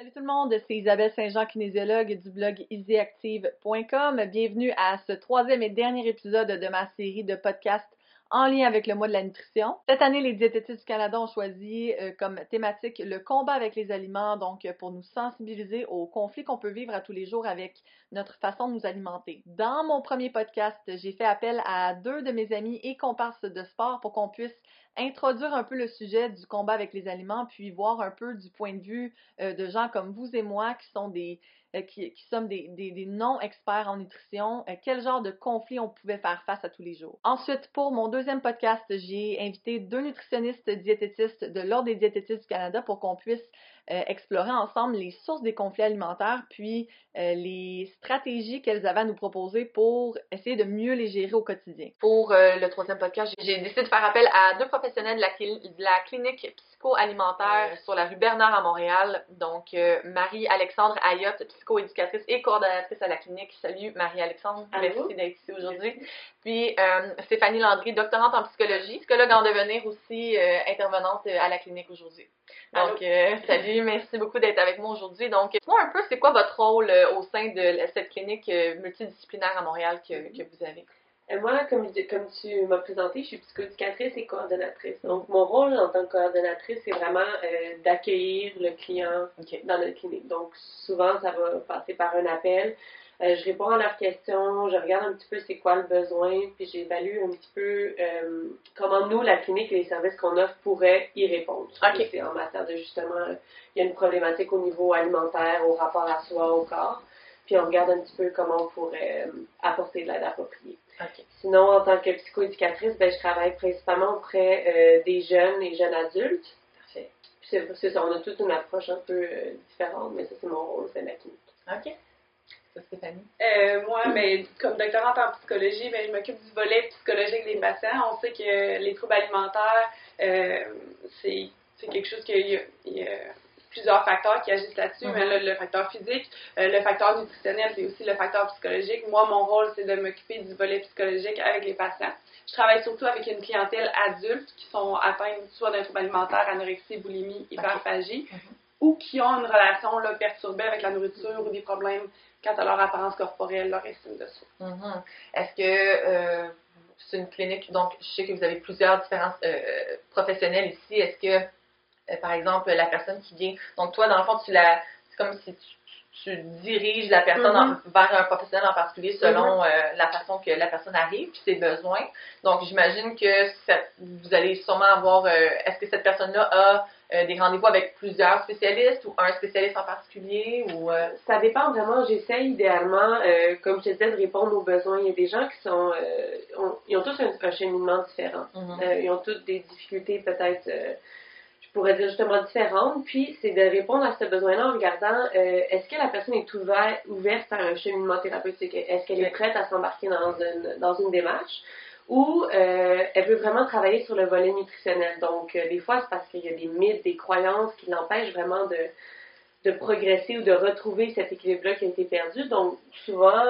Salut tout le monde, c'est Isabelle Saint-Jean, kinésiologue du blog easyactive.com. Bienvenue à ce troisième et dernier épisode de ma série de podcasts en lien avec le mois de la nutrition. Cette année, les diététistes du Canada ont choisi comme thématique le combat avec les aliments, donc pour nous sensibiliser aux conflits qu'on peut vivre à tous les jours avec notre façon de nous alimenter. Dans mon premier podcast, j'ai fait appel à deux de mes amis et comparses de sport pour qu'on puisse introduire un peu le sujet du combat avec les aliments, puis voir un peu du point de vue de gens comme vous et moi qui sont qui sommes des non-experts en nutrition, quel genre de conflit on pouvait faire face à tous les jours. Ensuite, pour mon deuxième podcast, j'ai invité deux nutritionnistes diététistes de l'Ordre des diététistes du Canada pour qu'on puisse explorer ensemble les sources des conflits alimentaires, puis les stratégies qu'elles avaient à nous proposer pour essayer de mieux les gérer au quotidien. Pour le troisième podcast, j'ai décidé de faire appel à deux professionnels de la clinique psycho-alimentaire sur la rue Bernard à Montréal. Donc, Marie-Alexandre Ayotte, psycho-éducatrice et coordonnatrice à la clinique. Salut Marie-Alexandre, merci d'être ici aujourd'hui. Puis Stéphanie Landry, doctorante en psychologie, psychologue en devenir aussi, intervenante à la clinique aujourd'hui. Donc, salut, merci beaucoup d'être avec moi aujourd'hui. Donc, dis-moi un peu, c'est quoi votre rôle au sein de cette clinique multidisciplinaire à Montréal que vous avez? Moi, comme tu m'as présenté, je suis psychoéducatrice et coordonnatrice. Donc, mon rôle en tant que coordonnatrice, c'est vraiment d'accueillir le client dans notre clinique. Donc, souvent, ça va passer par un appel. Je réponds à leurs questions, je regarde un petit peu c'est quoi le besoin, puis j'évalue un petit peu comment nous, la clinique et les services qu'on offre pourraient y répondre. C'est en matière de justement, il y a une problématique au niveau alimentaire, au rapport à soi, au corps. Puis on regarde un petit peu comment on pourrait apporter de l'aide appropriée. Sinon, en tant que psychoéducatrice, je travaille principalement auprès des jeunes et jeunes adultes. Parfait. Puis c'est ça, on a toute une approche un peu différente, mais ça, c'est mon rôle, c'est ma clinique. OK. Ça, Stéphanie? Moi, comme doctorante en psychologie, je m'occupe du volet psychologique des patients. On sait que les troubles alimentaires, c'est quelque chose qu'il y a plusieurs facteurs qui agissent là-dessus, mais le facteur physique, le facteur nutritionnel, c'est aussi le facteur psychologique. Moi, mon rôle, c'est de m'occuper du volet psychologique avec les patients. Je travaille surtout avec une clientèle adulte qui sont atteints soit d'un trouble alimentaire, anorexie, boulimie, hyperphagie, ou qui ont une relation perturbée avec la nourriture ou des problèmes quant à leur apparence corporelle, leur estime de soi. Est-ce que c'est une clinique, donc je sais que vous avez plusieurs différents professionnels ici, est-ce que par exemple, la personne qui vient. Donc, toi, dans le fond, c'est comme si tu diriges la personne vers un professionnel en particulier selon la façon que la personne arrive puis ses besoins. Donc, j'imagine que vous allez sûrement avoir. Est-ce que cette personne-là a des rendez-vous avec plusieurs spécialistes ou un spécialiste en particulier ou Ça dépend vraiment. J'essaie idéalement, comme je te disais, de répondre aux besoins. Il y a des gens qui sont. Ils ont tous un cheminement différent. Ils ont toutes des difficultés peut-être. Je pourrais dire justement différentes, puis c'est de répondre à ce besoin-là en regardant est-ce que la personne est ouverte à un cheminement thérapeutique, est-ce qu'elle est prête à s'embarquer dans une démarche, ou elle veut vraiment travailler sur le volet nutritionnel. Donc, des fois, c'est parce qu'il y a des mythes, des croyances qui l'empêchent vraiment de progresser ou de retrouver cet équilibre-là qui a été perdu. Donc, souvent,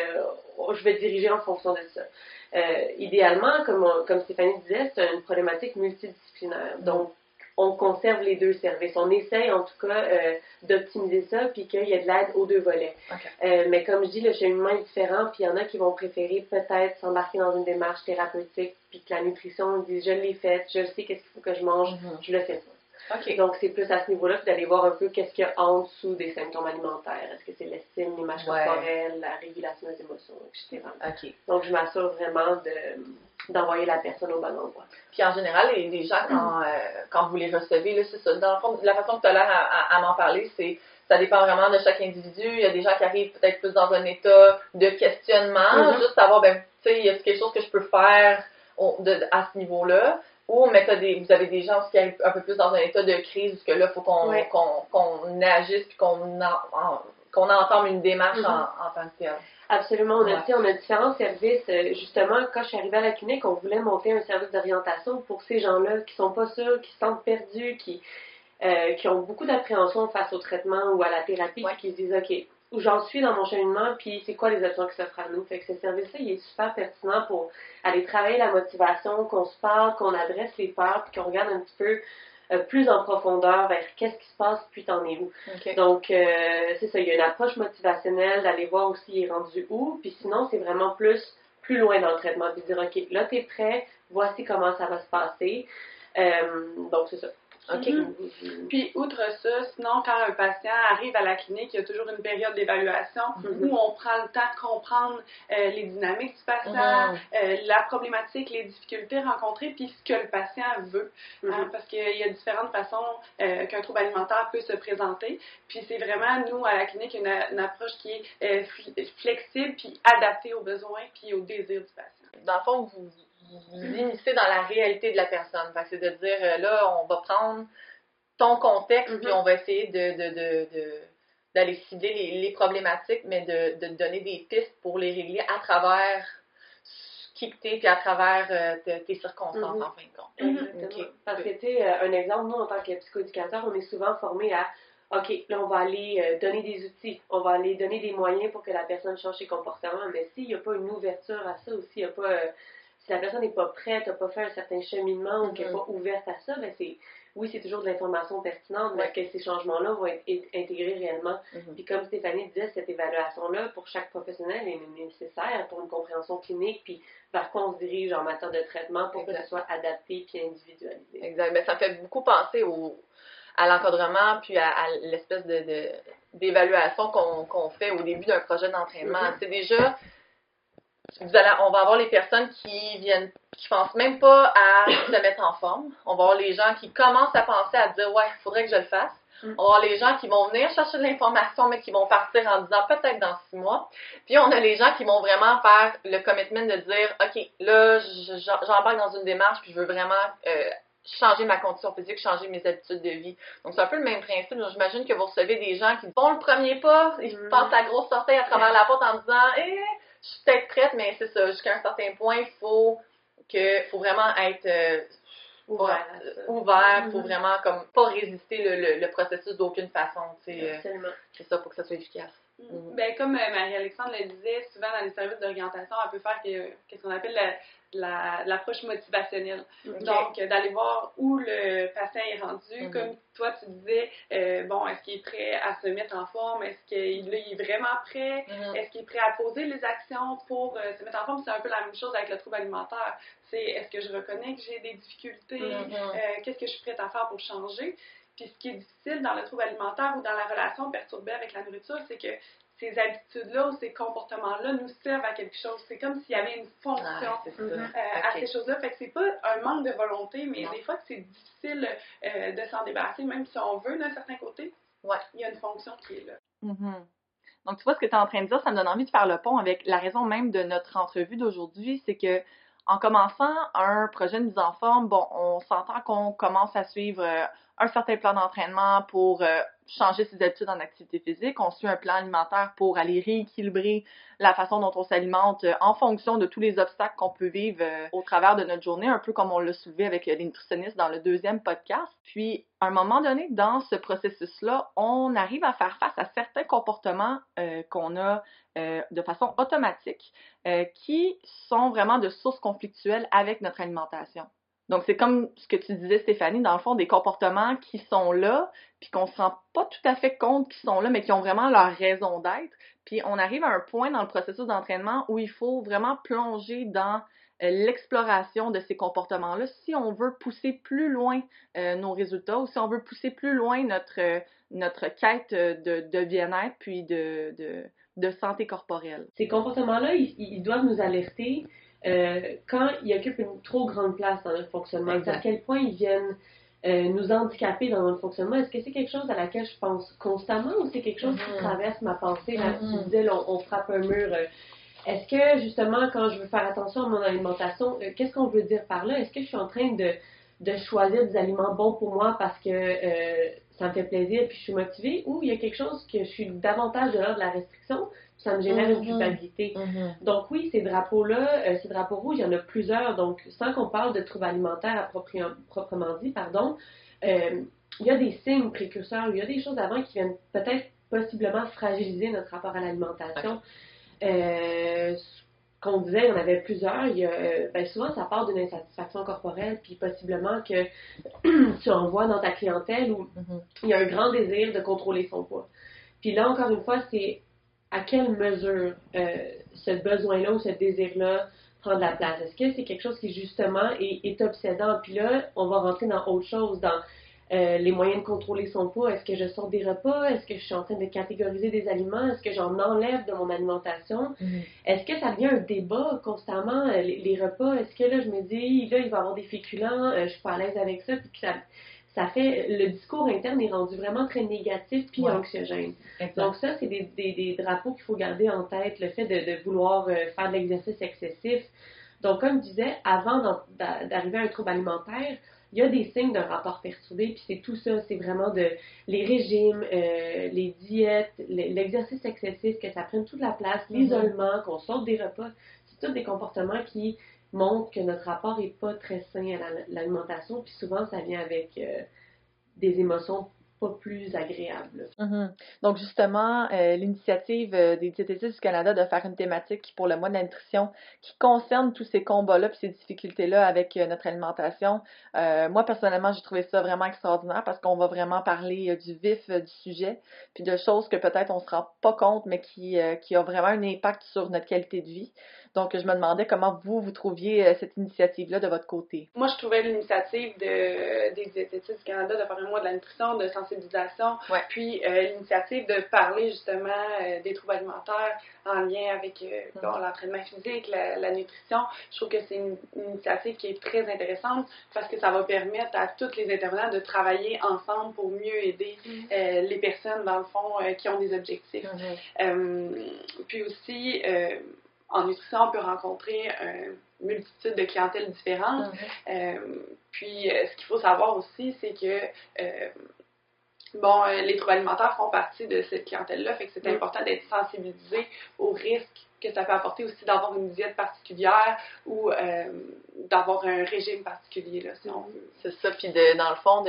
je vais diriger en fonction de ça. Idéalement, comme Stéphanie disait, c'est une problématique multidisciplinaire. Donc, on conserve les deux services. On essaye en tout cas d'optimiser ça puis qu'il y ait de l'aide aux deux volets. Mais comme je dis, le cheminement est différent puis il y en a qui vont préférer peut-être s'embarquer dans une démarche thérapeutique puis que la nutrition, on dit je l'ai faite, je sais qu'est-ce qu'il faut que je mange, je le fais pas. Donc c'est plus à ce niveau-là que d'aller voir un peu qu'est-ce qu'il y a en dessous des symptômes alimentaires. Est-ce que c'est l'estime, l'image corporelle, la régulation des émotions, etc. Donc je m'assure vraiment d'envoyer la personne au bon endroit. Puis en général, les gens, quand vous les recevez, là, c'est ça. Dans le fond, la façon que tu as l'air à m'en parler, ça dépend vraiment de chaque individu. Il y a des gens qui arrivent peut-être plus dans un état de questionnement, juste savoir, tu sais, il y a quelque chose que je peux faire à ce niveau-là. Ou mais vous avez des gens qui arrivent un peu plus dans un état de crise, parce que là, il faut qu'on agisse puis qu'on entame une démarche en tant que telle. Absolument. On a différents services. Justement, quand je suis arrivée à la clinique, on voulait monter un service d'orientation pour ces gens-là qui sont pas sûrs, qui se sentent perdus, qui ont beaucoup d'appréhension face au traitement ou à la thérapie, puis qui se disent, OK, où j'en suis dans mon cheminement, puis c'est quoi les options qui s'offrent à nous. Fait que ce service-là, il est super pertinent pour aller travailler la motivation, qu'on se parle, qu'on adresse les peurs, puis qu'on regarde un petit peu plus en profondeur vers qu'est-ce qui se passe, puis t'en es où. Okay. Donc, c'est ça, il y a une approche motivationnelle d'aller voir aussi il est rendu où, puis sinon, c'est vraiment plus loin dans le traitement, puis dire, OK, là, t'es prêt, voici comment ça va se passer. Donc, c'est ça. OK. Puis, outre ça, sinon, quand un patient arrive à la clinique, il y a toujours une période d'évaluation où on prend le temps de comprendre les dynamiques du patient, la problématique, les difficultés rencontrées, puis ce que le patient veut. Hein, parce qu'il y a différentes façons qu'un trouble alimentaire peut se présenter. Puis, c'est vraiment, nous, à la clinique, une approche qui est flexible, puis adaptée aux besoins, puis aux désirs du patient. Dans le fond, vous initiez dans la réalité de la personne. Fait que c'est de dire, là, on va prendre ton contexte, puis on va essayer d'aller cibler les problématiques, mais de donner des pistes pour les régler à travers qui que t'es, puis à travers tes circonstances, en fin de compte. Exactement. Okay. Parce que, tu sais, un exemple, nous, en tant que psychoéducateurs, on est souvent formés à OK, là, on va aller donner des outils, on va aller donner des moyens pour que la personne change ses comportements, mais s'il n'y a pas une ouverture à ça, ou s'il n'y a pas... si la personne n'est pas prête, n'a pas fait un certain cheminement ou qu'elle n'est pas ouverte à ça, ben c'est toujours de l'information pertinente, mais est-ce que ces changements-là vont être intégrés réellement? Puis comme Stéphanie disait, cette évaluation-là, pour chaque professionnel, est nécessaire pour une compréhension clinique, puis vers quoi on se dirige en matière de traitement pour que ce soit adapté puis individualisé. Exact. Ben, ça fait beaucoup penser à l'encadrement, puis à l'espèce d'évaluation qu'on fait au début d'un projet d'entraînement. C'est déjà... on va avoir les personnes qui pensent même pas à se mettre en forme. On va avoir les gens qui commencent à penser à dire, ouais, il faudrait que je le fasse. On va avoir les gens qui vont venir chercher de l'information, mais qui vont partir en disant peut-être dans 6 mois. Puis on a les gens qui vont vraiment faire le commitment de dire, OK, là, j'embarque dans une démarche, puis je veux vraiment changer ma condition physique, changer mes habitudes de vie. Donc, c'est un peu le même principe. Donc, j'imagine que vous recevez des gens qui font le premier pas, ils passent la grosse sortie à travers la porte en disant, je suis peut-être prête, mais c'est ça, jusqu'à un certain point, il faut vraiment être ouvert pour vraiment comme pas résister le processus d'aucune façon. C'est ça, pour que ça soit efficace. Ben, comme Marie-Alexandre le disait, souvent dans les services d'orientation, on peut faire ce qu'on appelle l'approche motivationnelle. Okay. Donc, d'aller voir où le patient est rendu. Comme toi, tu disais, est-ce qu'il est prêt à se mettre en forme? Est-ce qu'il est vraiment prêt? Est-ce qu'il est prêt à poser les actions pour se mettre en forme? C'est un peu la même chose avec le trouble alimentaire. C'est, est-ce que je reconnais que j'ai des difficultés? Qu'est-ce que je suis prête à faire pour changer? Puis ce qui est difficile dans le trouble alimentaire ou dans la relation perturbée avec la nourriture, c'est que ces habitudes-là ou ces comportements-là nous servent à quelque chose. C'est comme s'il y avait une fonction à ces choses-là. Fait que c'est pas un manque de volonté, mais des fois que c'est difficile de s'en débarrasser, même si on veut d'un certain côté. Il y a une fonction qui est là. Donc, tu vois, ce que tu es en train de dire, ça me donne envie de faire le pont avec la raison même de notre entrevue d'aujourd'hui, c'est que en commençant un projet de mise en forme, on s'entend qu'on commence à suivre un certain plan d'entraînement pour changer ses habitudes en activité physique. On suit un plan alimentaire pour aller rééquilibrer la façon dont on s'alimente en fonction de tous les obstacles qu'on peut vivre au travers de notre journée, un peu comme on l'a soulevé avec les nutritionnistes dans le 2e podcast. Puis, à un moment donné, dans ce processus-là, on arrive à faire face à certains comportements qu'on a de façon automatique qui sont vraiment de sources conflictuelles avec notre alimentation. Donc, c'est comme ce que tu disais, Stéphanie, dans le fond, des comportements qui sont là, puis qu'on se rend pas tout à fait compte qu'ils sont là, mais qui ont vraiment leur raison d'être. Puis, on arrive à un point dans le processus d'entraînement où il faut vraiment plonger dans l'exploration de ces comportements-là si on veut pousser plus loin nos résultats ou si on veut pousser plus loin notre quête de bien-être puis de santé corporelle. Ces comportements-là, ils doivent nous alerter quand ils occupent une trop grande place dans notre fonctionnement. À quel point ils viennent nous handicaper dans notre fonctionnement. Est-ce que c'est quelque chose à laquelle je pense constamment ou c'est quelque chose qui traverse ma pensée? Là, tu disais, là, on frappe un mur. Est-ce que, justement, quand je veux faire attention à mon alimentation, qu'est-ce qu'on veut dire par là? Est-ce que je suis en train de choisir des aliments bons pour moi parce que ça me fait plaisir puis je suis motivée, ou il y a quelque chose que je suis davantage de l'ordre de la restriction, ça me génère une culpabilité. Donc oui, ces drapeaux-là, ces drapeaux rouges, il y en a plusieurs. Donc, sans qu'on parle de troubles alimentaires proprement dit, il y a des signes précurseurs, il y a des choses avant qui viennent peut-être possiblement fragiliser notre rapport à l'alimentation. qu'on disait, il y en avait plusieurs. Il y a, souvent, ça part d'une insatisfaction corporelle, puis possiblement que tu en vois dans ta clientèle où il y a un grand désir de contrôler son poids. Puis là, encore une fois, c'est à quelle mesure ce besoin-là ou ce désir-là prend de la place. Est-ce que c'est quelque chose qui, justement, est obsédant? Puis là, on va rentrer dans autre chose, dans les moyens de contrôler son poids. Est-ce que je sors des repas? Est-ce que je suis en train de catégoriser des aliments? Est-ce que j'en enlève de mon alimentation? Est-ce que ça devient un débat constamment, les repas? Est-ce que là, je me dis, là, il va y avoir des féculents, je suis pas à l'aise avec ça, puis que ça fait, le discours interne est rendu vraiment très négatif puis anxiogène. Exact. Donc ça, c'est des drapeaux qu'il faut garder en tête, le fait de vouloir faire de l'exercice excessif. Donc, comme je disais, avant d'arriver à un trouble alimentaire, il y a des signes d'un rapport perturbé, puis c'est tout ça, c'est vraiment les régimes, les diètes, l'exercice excessif, que ça prenne toute la place, l'isolement, qu'on sorte des repas. C'est tous des comportements qui montrent que notre rapport n'est pas très sain à l'alimentation, puis souvent ça vient avec des émotions pas plus agréables. Donc justement, l'initiative des diététistes du Canada de faire une thématique pour le mois de la nutrition qui concerne tous ces combats-là et ces difficultés-là avec notre alimentation, moi personnellement j'ai trouvé ça vraiment extraordinaire parce qu'on va vraiment parler du vif du sujet puis de choses que peut-être on se rend pas compte mais qui ont vraiment un impact sur notre qualité de vie. Donc je me demandais comment vous trouviez cette initiative-là de votre côté. Moi je trouvais l'initiative des diététistes du Canada de faire un mois de la nutrition, de sensibilisation, puis l'initiative de parler justement des troubles alimentaires en lien avec l'entraînement physique, la nutrition. Je trouve que c'est une initiative qui est très intéressante parce que ça va permettre à tous les intervenants de travailler ensemble pour mieux aider les personnes, dans le fond, qui ont des objectifs. Puis aussi, en nutrition, on peut rencontrer une multitude de clientèles différentes. Puis, ce qu'il faut savoir aussi, c'est que les troubles alimentaires font partie de cette clientèle-là, fait que c'est important d'être sensibilisé aux risques que ça peut apporter aussi d'avoir une diète particulière ou d'avoir un régime particulier, là, si on veut. C'est ça, puis dans le fond,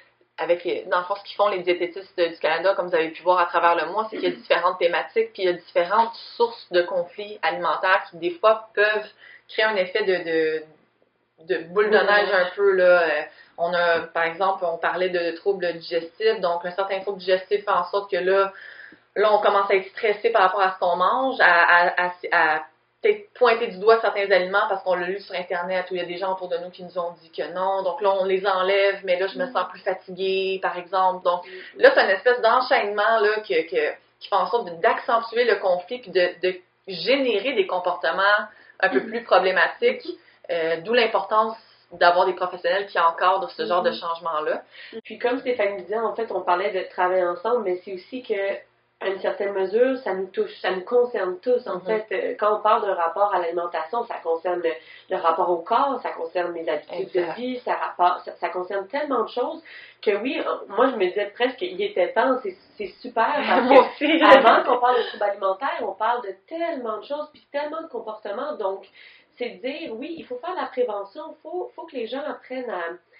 ce qu'ils font les diététistes du Canada, comme vous avez pu voir à travers le mois, c'est qu'il y a différentes thématiques, puis il y a différentes sources de conflits alimentaires qui, des fois, peuvent créer un effet de boule de neige un peu, là. On a, par exemple, on parlait de troubles digestifs, donc un certain trouble digestif fait en sorte que là, on commence à être stressé par rapport à ce qu'on mange, à peut-être pointer du doigt certains aliments parce qu'on l'a lu sur Internet où il y a des gens autour de nous qui nous ont dit que non. Donc là, on les enlève, mais là, je me sens plus fatiguée, par exemple. Donc là, c'est une espèce d'enchaînement là, qui fait en sorte d'accentuer le conflit puis de générer des comportements un peu plus problématiques, d'où l'importance d'avoir des professionnels qui encadrent ce genre de changement-là. Puis comme Stéphanie disait, en fait, on parlait de travailler ensemble, mais c'est aussi que à une certaine mesure, ça nous touche, ça nous concerne tous. En fait, quand on parle d'un rapport à l'alimentation, ça concerne le rapport au corps, ça concerne les habitudes de vie, ça concerne tellement de choses que oui, moi je me disais presque qu'il était temps, c'est super, parce que avant qu'on parle de troubles alimentaires, on parle de tellement de choses, puis tellement de comportements, donc c'est de dire, oui, il faut faire de la prévention, il faut que les gens apprennent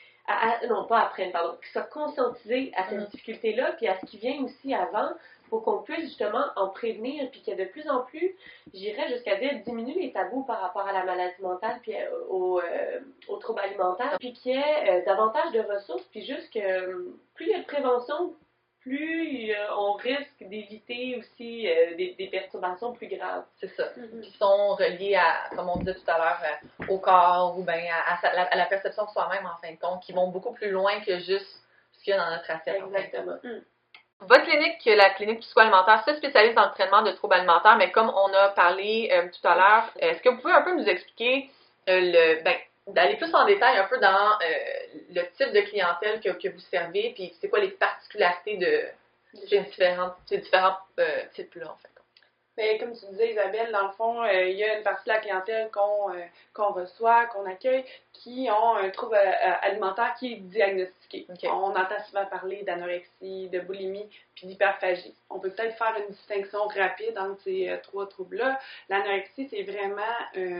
qu'ils soient conscientisés à cette difficulté-là, puis à ce qui vient aussi avant, pour qu'on puisse justement en prévenir, puis qu'il y ait de plus en plus, j'irais jusqu'à dire, diminuer les tabous par rapport à la maladie mentale, puis aux troubles alimentaires, puis qu'il y ait davantage de ressources, puis juste que plus il y a de prévention, plus on risque d'éviter aussi des perturbations plus graves. C'est ça. Qui sont reliées à, comme on disait tout à l'heure, au corps ou bien à la perception de soi-même, en fin de compte, qui vont beaucoup plus loin que juste ce qu'il y a dans notre assiette. Exactement. Votre clinique, la clinique psycho-alimentaire, se spécialise dans le traitement de troubles alimentaires, mais comme on a parlé tout à l'heure, est-ce que vous pouvez un peu nous expliquer d'aller plus en détail un peu dans le type de clientèle que vous servez, puis c'est quoi les particularités de ces différents types-là, en fait? Bien, comme tu disais, Isabelle, dans le fond, il y a une partie de la clientèle qu'on reçoit, qu'on accueille, qui ont un trouble alimentaire qui est diagnostiqué. On entend souvent parler d'anorexie, de boulimie, puis d'hyperphagie. On peut peut-être faire une distinction rapide entre ces trois troubles-là. L'anorexie, c'est vraiment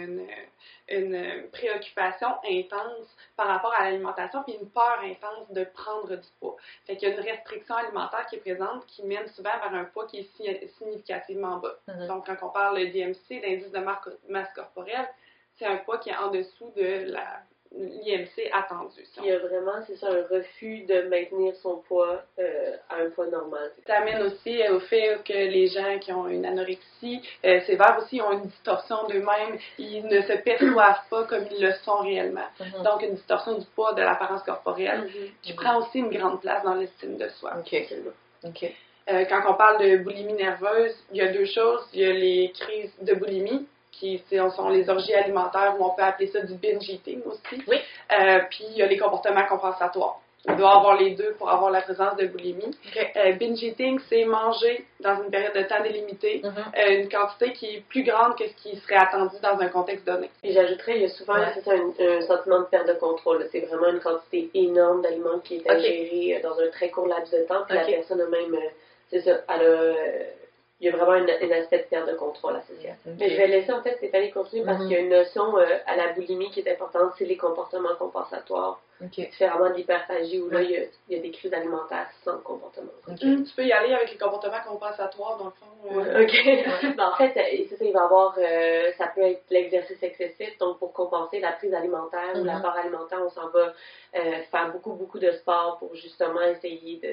une préoccupation intense par rapport à l'alimentation, puis une peur intense de prendre du poids. Fait qu'il y a une restriction alimentaire qui est présente, qui mène souvent vers un poids qui est significativement bas. Donc, quand on parle d'IMC, d'indice de masse corporelle, c'est un poids qui est en dessous de l'IMC attendu. Il y a vraiment, c'est ça, un refus de maintenir son poids à un poids normal. Ça amène aussi au fait que les gens qui ont une anorexie sévère aussi ont une distorsion d'eux-mêmes. Ils ne se perçoivent pas comme ils le sont réellement. Donc, une distorsion du poids, de l'apparence corporelle, qui prend aussi une grande place dans l'estime de soi. Quand on parle de boulimie nerveuse, il y a deux choses. Il y a les crises de boulimie, qui sont les orgies alimentaires, ou on peut appeler ça du binge eating aussi. Oui. Puis il y a les comportements compensatoires. Il doit avoir les deux pour avoir la présence de boulimie. Binge eating, c'est manger dans une période de temps délimitée une quantité qui est plus grande que ce qui serait attendu dans un contexte donné. Et j'ajouterais, il y a souvent c'est ça, un sentiment de perte de contrôle. C'est vraiment une quantité énorme d'aliments qui est ingérée dans un très court laps de temps. Puis la personne a même, c'est ça, il y a vraiment un aspect de perte de contrôle associé à ça. Mais je vais laisser en fait Stéphanie continuer parce qu'il y a une notion à la boulimie qui est importante, c'est les comportements compensatoires. Différemment de l'hyperphagie où là, il y a des crises alimentaires sans comportement. Tu peux y aller avec les comportements compensatoires dans le fond. Ben, en fait, c'est ça, il va y avoir, ça peut être l'exercice excessif, donc pour compenser la prise alimentaire ou l'apport alimentaire, on s'en va faire beaucoup de sport pour justement essayer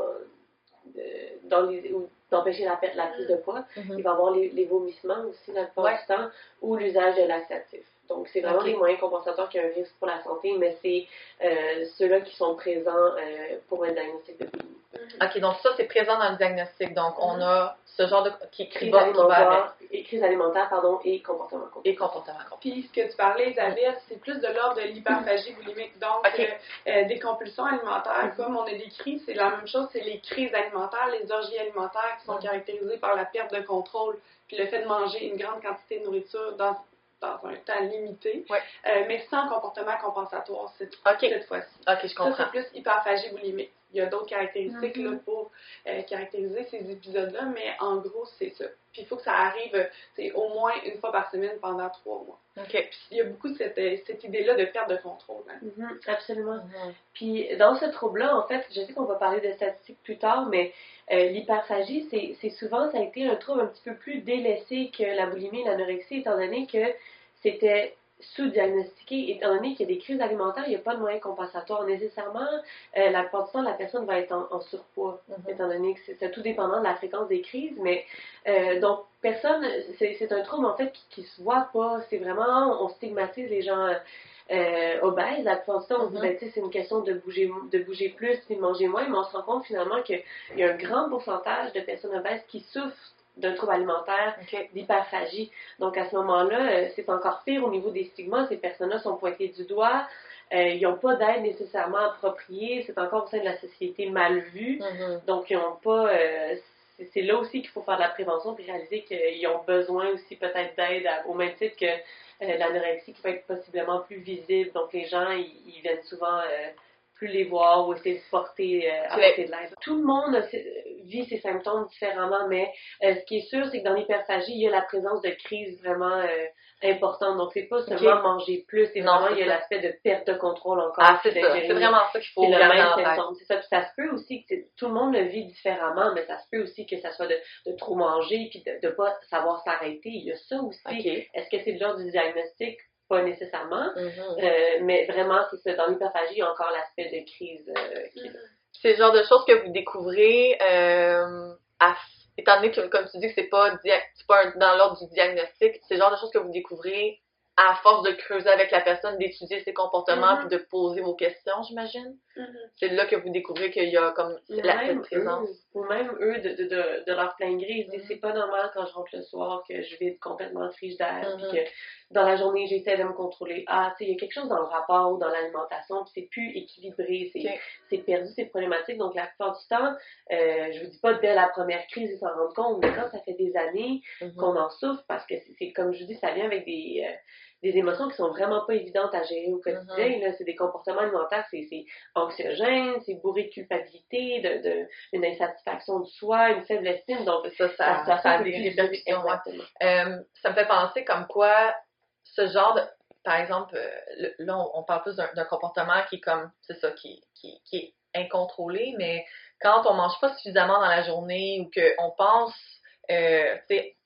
d'empêcher la prise de poids. Il va y avoir les vomissements aussi la plupart du temps ou l'usage de laxatifs. Donc, c'est vraiment des moyens compensateurs qui ont un risque pour la santé, mais c'est ceux-là qui sont présents pour un diagnostic de boulimie. OK, donc ça, c'est présent dans le diagnostic. Donc, on a ce genre de crise alimentaire, et comportement compensation. Puis, ce que tu parlais, Isabelle, c'est plus de l'ordre de l'hyperphagie boulimique. Donc, des compulsions alimentaires, comme on a décrit, c'est la même chose, c'est les crises alimentaires, les orgies alimentaires qui sont caractérisées par la perte de contrôle, puis le fait de manger une grande quantité de nourriture dans un temps limité, mais sans comportement compensatoire cette fois-ci. OK, je comprends. Ça, c'est plus hyperphagie boulimique. Il y a d'autres caractéristiques là, pour caractériser ces épisodes-là, mais en gros, c'est ça. Puis il faut que ça arrive au moins une fois par semaine pendant 3 mois. Puis il y a beaucoup cette idée-là de perte de contrôle. Absolument. Puis dans ce trouble-là, en fait, je sais qu'on va parler de statistiques plus tard, mais l'hyperphagie, c'est souvent, ça a été un trouble un petit peu plus délaissé que la boulimie et l'anorexie, étant donné que c'était sous-diagnostiqué, étant donné qu'il y a des crises alimentaires, il n'y a pas de moyens compensatoires. Nécessairement, la plupart du temps, la personne va être en surpoids, étant donné que c'est tout dépendant de la fréquence des crises. Mais donc, personne, c'est un trouble en fait qui se voit pas. C'est vraiment, on stigmatise les gens obèses. La plupart du temps, on se dit, ben, c'est une question de bouger plus et de manger moins, mais on se rend compte finalement qu'il y a un grand pourcentage de personnes obèses qui souffrent d'un trouble alimentaire, d'hyperphagie. Donc, à ce moment-là, c'est encore pire au niveau des stigmas. Ces personnes-là sont pointées du doigt. Ils n'ont pas d'aide nécessairement appropriée. C'est encore au sein de la société mal vu. Donc, ils n'ont pas... c'est là aussi qu'il faut faire de la prévention et réaliser qu'ils ont besoin aussi peut-être d'aide au même titre que l'anorexie qui peut être possiblement plus visible. Donc, les gens, ils viennent souvent... plus les voir ou essayer de apporter de l'aide. Tout le monde vit ces symptômes différemment, mais ce qui est sûr, c'est que dans l'hyperphagie, il y a la présence de crises vraiment importantes. Donc, c'est pas seulement manger plus, c'est vraiment, il y a l'aspect de perte de contrôle encore. C'est ça. C'est vraiment ça qu'il faut garder en tête. C'est ça. Puis ça se peut aussi que tout le monde le vit différemment, mais ça se peut aussi que ça soit de trop manger puis de pas savoir s'arrêter. Il y a ça aussi. Est-ce que c'est de l'ordre du diagnostic? Pas nécessairement, mais vraiment, c'est ça. Dans l'hyperphagie, il y a encore l'aspect de crise qui est là. C'est le genre de choses que vous découvrez, étant donné que, comme tu dis, que c'est pas dans l'ordre du diagnostic, c'est le genre de choses que vous découvrez à force de creuser avec la personne, d'étudier ses comportements puis de poser vos questions, j'imagine. C'est là que vous découvrez qu'il y a comme cette présence. Ou même eux, de leur plein gré, ils se disent, c'est pas normal quand je rentre le soir que je vais complètement frigidaire puis que dans la journée, j'essaie de me contrôler. Tu sais, il y a quelque chose dans le rapport ou dans l'alimentation puis c'est plus équilibré, c'est perdu, c'est problématique. Donc, la plupart du temps, je vous dis pas dès la première crise, ils s'en rendent compte, mais quand ça fait des années qu'on en souffre, parce que c'est comme je vous dis, ça vient avec des émotions qui sont vraiment pas évidentes à gérer au quotidien. Là, c'est des comportements alimentaires, c'est anxiogène, c'est bourré de culpabilité, une insatisfaction de soi, une faible estime. Donc, ça a des répercussions. Ça me fait penser comme quoi ce genre de... Par exemple, là, on parle plus d'un comportement qui est comme... C'est ça, qui est incontrôlé, mais quand on mange pas suffisamment dans la journée ou qu'on pense... tu sais,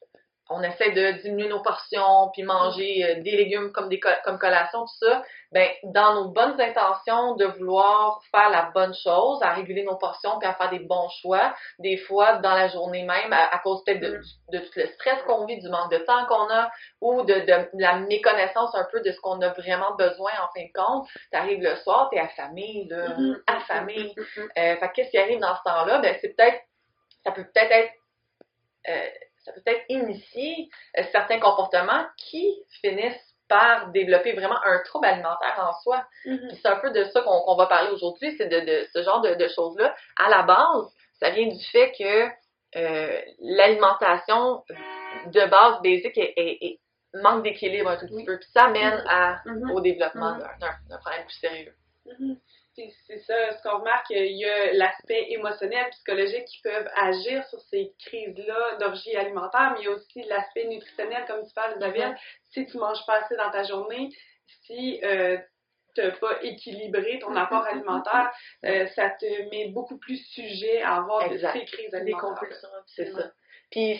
on essaie de diminuer nos portions, puis manger des légumes comme collation, tout ça, ben dans nos bonnes intentions de vouloir faire la bonne chose, à réguler nos portions, puis à faire des bons choix, des fois, dans la journée même, à cause peut-être de tout le stress qu'on vit, du manque de temps qu'on a, ou de la méconnaissance un peu de ce qu'on a vraiment besoin, en fin de compte, t'arrives le soir, t'es affamé, là, affamé. Fait que qu'est-ce qui arrive dans ce temps-là? Ben ça peut peut-être initier certains comportements qui finissent par développer vraiment un trouble alimentaire en soi. Puis c'est un peu de ça qu'on va parler aujourd'hui, c'est de ce genre de choses-là. À la base, ça vient du fait que l'alimentation de base basique manque d'équilibre un tout petit peu. Puis ça mène au développement d'un problème plus sérieux. C'est ça, ce qu'on remarque, il y a l'aspect émotionnel, psychologique qui peuvent agir sur ces crises-là d'orgie alimentaire, mais il y a aussi l'aspect nutritionnel, comme tu parles, Isabelle. Si tu manges pas assez dans ta journée, si tu n'as pas équilibré ton apport alimentaire, ça te met beaucoup plus sujet à avoir de ces crises alimentaires. C'est ça. Puis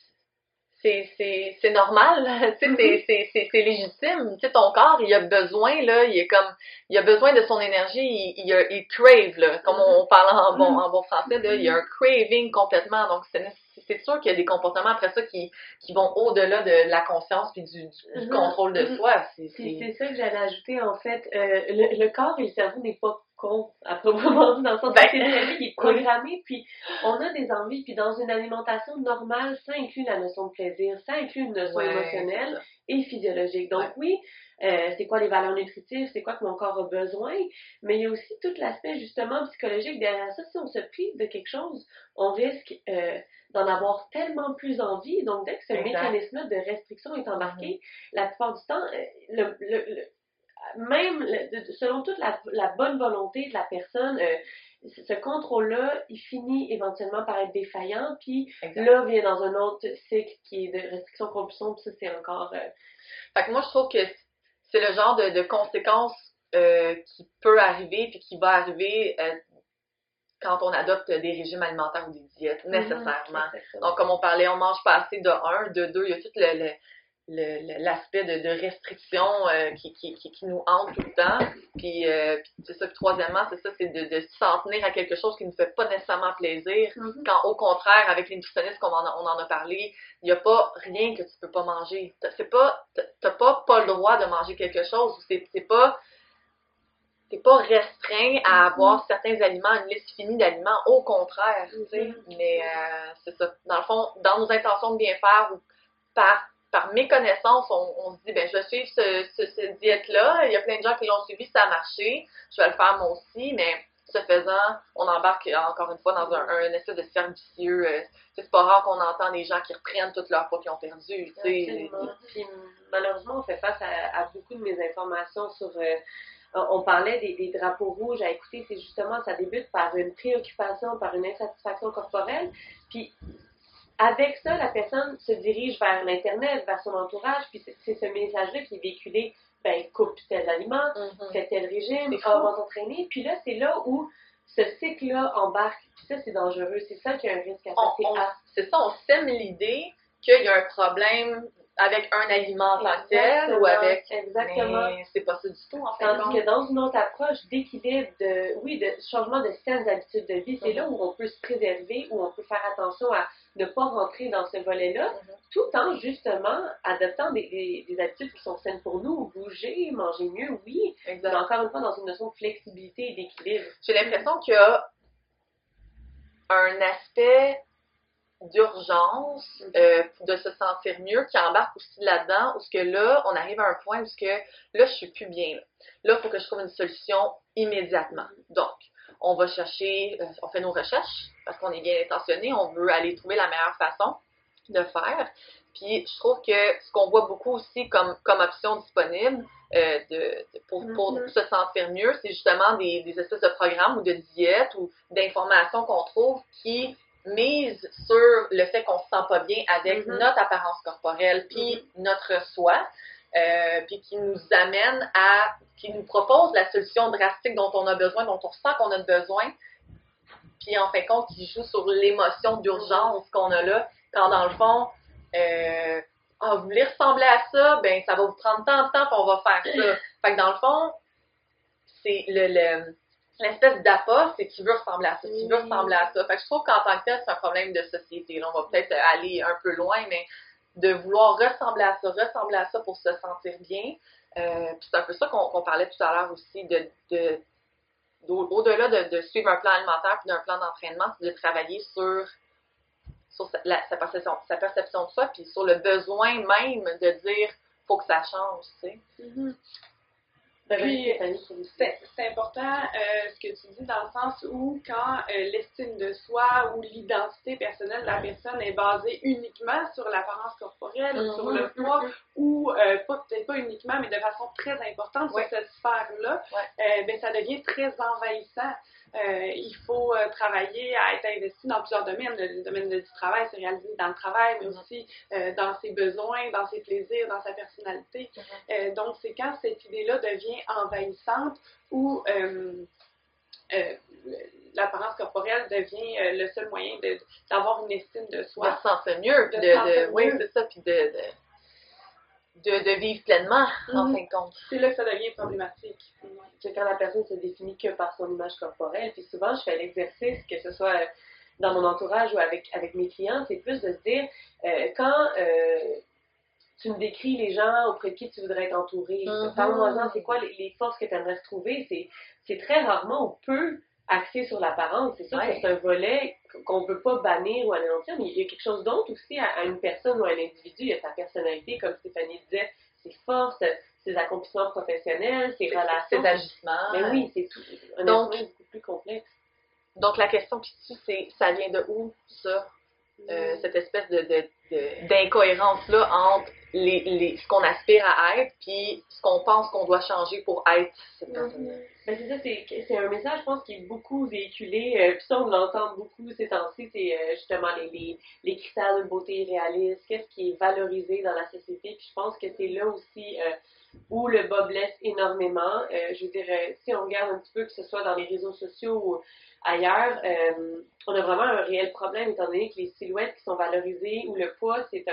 c'est normal, tu sais, c'est légitime. Tu sais, ton corps, il a besoin, là, il a besoin de son énergie, il crave, là, comme on parle en bon français, là, il y a un craving complètement. Donc, c'est sûr qu'il y a des comportements après ça qui vont au-delà de la conscience puis du contrôle de soi. C'est ça que j'allais ajouter, en fait. Le corps et le cerveau n'est pas con, à proprement dit, dans le sens que c'est lui qui est programmé, puis on a des envies, puis dans une alimentation normale, ça inclut la notion de plaisir, ça inclut une notion émotionnelle et physiologique. Donc oui, c'est quoi les valeurs nutritives, c'est quoi que mon corps a besoin, mais il y a aussi tout l'aspect justement psychologique derrière ça. Si on se prive de quelque chose, on risque d'en avoir tellement plus envie. Donc dès que ce mécanisme de restriction est embarqué, la plupart du temps, même selon toute la bonne volonté de la personne, ce contrôle-là, il finit éventuellement par être défaillant, puis là vient dans un autre cycle qui est de restriction-compulsion, puis ça c'est encore... Fait que moi je trouve que c'est le genre de conséquences qui peut arriver, puis qui va arriver quand on adopte des régimes alimentaires ou des diètes, nécessairement. Donc comme on parlait, on mange pas assez de 1, de 2, il y a tout l'aspect de restriction qui nous hante tout le temps. Puis c'est ça. Puis troisièmement, c'est ça, c'est de s'en tenir à quelque chose qui ne nous fait pas nécessairement plaisir. Quand au contraire, avec les nutritionnistes on en a parlé, il n'y a pas rien que tu peux pas manger. T'as pas le droit de manger quelque chose. T'es pas restreint à avoir certains aliments, une liste finie d'aliments, au contraire, tu sais. Mais c'est ça. Dans le fond, dans nos intentions de bien faire ou par méconnaissance, on se dit, ben je vais suivre cette diète-là. Il y a plein de gens qui l'ont suivi, ça a marché. Je vais le faire moi aussi, mais ce faisant, on embarque encore une fois dans un espèce de cercle vicieux. C'est pas rare qu'on entend des gens qui reprennent tout leur poids qu'ils ont perdu. Puis malheureusement, on fait face à beaucoup de mes informations sur... on parlait des drapeaux rouges à écouter, c'est justement, ça débute par une préoccupation, par une insatisfaction corporelle, puis avec ça, la personne se dirige vers l'Internet, vers son entourage, puis c'est ce message-là qui est véhiculé, ben, coupe tel aliment, fais tel régime, on va s'entraîner, puis là, c'est là où ce cycle-là embarque, puis ça, c'est dangereux, c'est ça qui a un risque à c'est ça, on sème l'idée qu'il y a un problème avec un aliment en tant que tel ou avec... Exactement. Mais c'est pas ça du tout, en fait. Tandis que dans une autre approche d'équilibre, de changement de saines habitudes de vie, c'est là où on peut se préserver, où on peut faire attention à ne pas rentrer dans ce volet-là, tout en justement adoptant des habitudes qui sont saines pour nous, bouger, manger mieux, oui, mais encore une fois dans une notion de flexibilité et d'équilibre. J'ai l'impression qu'il y a un aspect d'urgence de se sentir mieux qui embarque aussi là-dedans, où ce que là, on arrive à un point où ce que là, je suis plus bien. Là, il faut que je trouve une solution immédiatement. Donc, on va chercher, on fait nos recherches parce qu'on est bien intentionné, on veut aller trouver la meilleure façon de faire. Puis, je trouve que ce qu'on voit beaucoup aussi comme option disponible pour se sentir mieux, c'est justement des espèces de programmes ou de diètes ou d'informations qu'on trouve qui mise sur le fait qu'on se sent pas bien avec notre apparence corporelle puis notre soi, puis qui nous amène qui nous propose la solution drastique dont on a besoin, dont on sent qu'on a besoin, puis en fin de compte, qui joue sur l'émotion d'urgence qu'on a là, quand dans le fond, vous voulez ressembler à ça, ben ça va vous prendre tant de temps, puis on va faire ça. Fait que dans le fond, c'est l'espèce d'appât, c'est tu veux ressembler à ça, tu veux ressembler à ça. Fait que je trouve qu'en tant que tel, c'est un problème de société. Là, on va peut-être aller un peu loin, mais de vouloir ressembler à ça pour se sentir bien. Puis c'est un peu ça qu'on parlait tout à l'heure aussi, au-delà de suivre un plan alimentaire puis d'un plan d'entraînement, c'est de travailler sur sa perception de soi, puis sur le besoin même de dire faut que ça change, tu sais. Mm-hmm. Puis, c'est important ce que tu dis dans le sens où quand l'estime de soi ou l'identité personnelle de la personne est basée uniquement sur l'apparence corporelle, sur le poids, ou peut-être pas uniquement, mais de façon très importante sur cette sphère-là, ben, ça devient très envahissant. Il faut travailler à être investi dans plusieurs domaines. Le domaine du travail, c'est réalisé dans le travail, mais aussi dans ses besoins, dans ses plaisirs, dans sa personnalité. Donc, c'est quand cette idée-là devient envahissante ou l'apparence corporelle devient le seul moyen d'avoir une estime de soi. De se sentir mieux. Oui, c'est ça, puis de vivre pleinement, en fin de compte. C'est là que ça devient problématique. C'est quand la personne se définit que par son image corporelle. Puis souvent, je fais l'exercice, que ce soit dans mon entourage ou avec mes clients, c'est plus de se dire, quand tu me décris les gens auprès de qui tu voudrais être entouré, parle-moi-en, c'est quoi les forces que tu aimerais retrouver, c'est très rarement ou peu axé sur l'apparence. C'est sûr que c'est un volet qu'on ne peut pas bannir ou anéantir, mais il y a quelque chose d'autre aussi à une personne ou à un individu. Il y a sa personnalité, comme Stéphanie disait, ses forces, ses accomplissements professionnels, ses relations. Ses agissements. Mais oui, c'est tout. Honnêtement, c'est beaucoup plus complexe. Donc, la question qui tue, c'est ça vient de où, ça? Cette espèce d'incohérence-là entre ce qu'on aspire à être puis ce qu'on pense qu'on doit changer pour être cette personne-là. Ben c'est ça, c'est un message, je pense, qui est beaucoup véhiculé, puis ça, on l'entend beaucoup ces temps-ci, c'est justement les critères de beauté réalistes, qu'est-ce qui est valorisé dans la société, puis je pense que c'est là aussi où le bas blesse énormément. Je veux dire, si on regarde un petit peu, que ce soit dans les réseaux sociaux ou ailleurs, on a vraiment un réel problème étant donné que les silhouettes qui sont valorisées ou le poids, c'est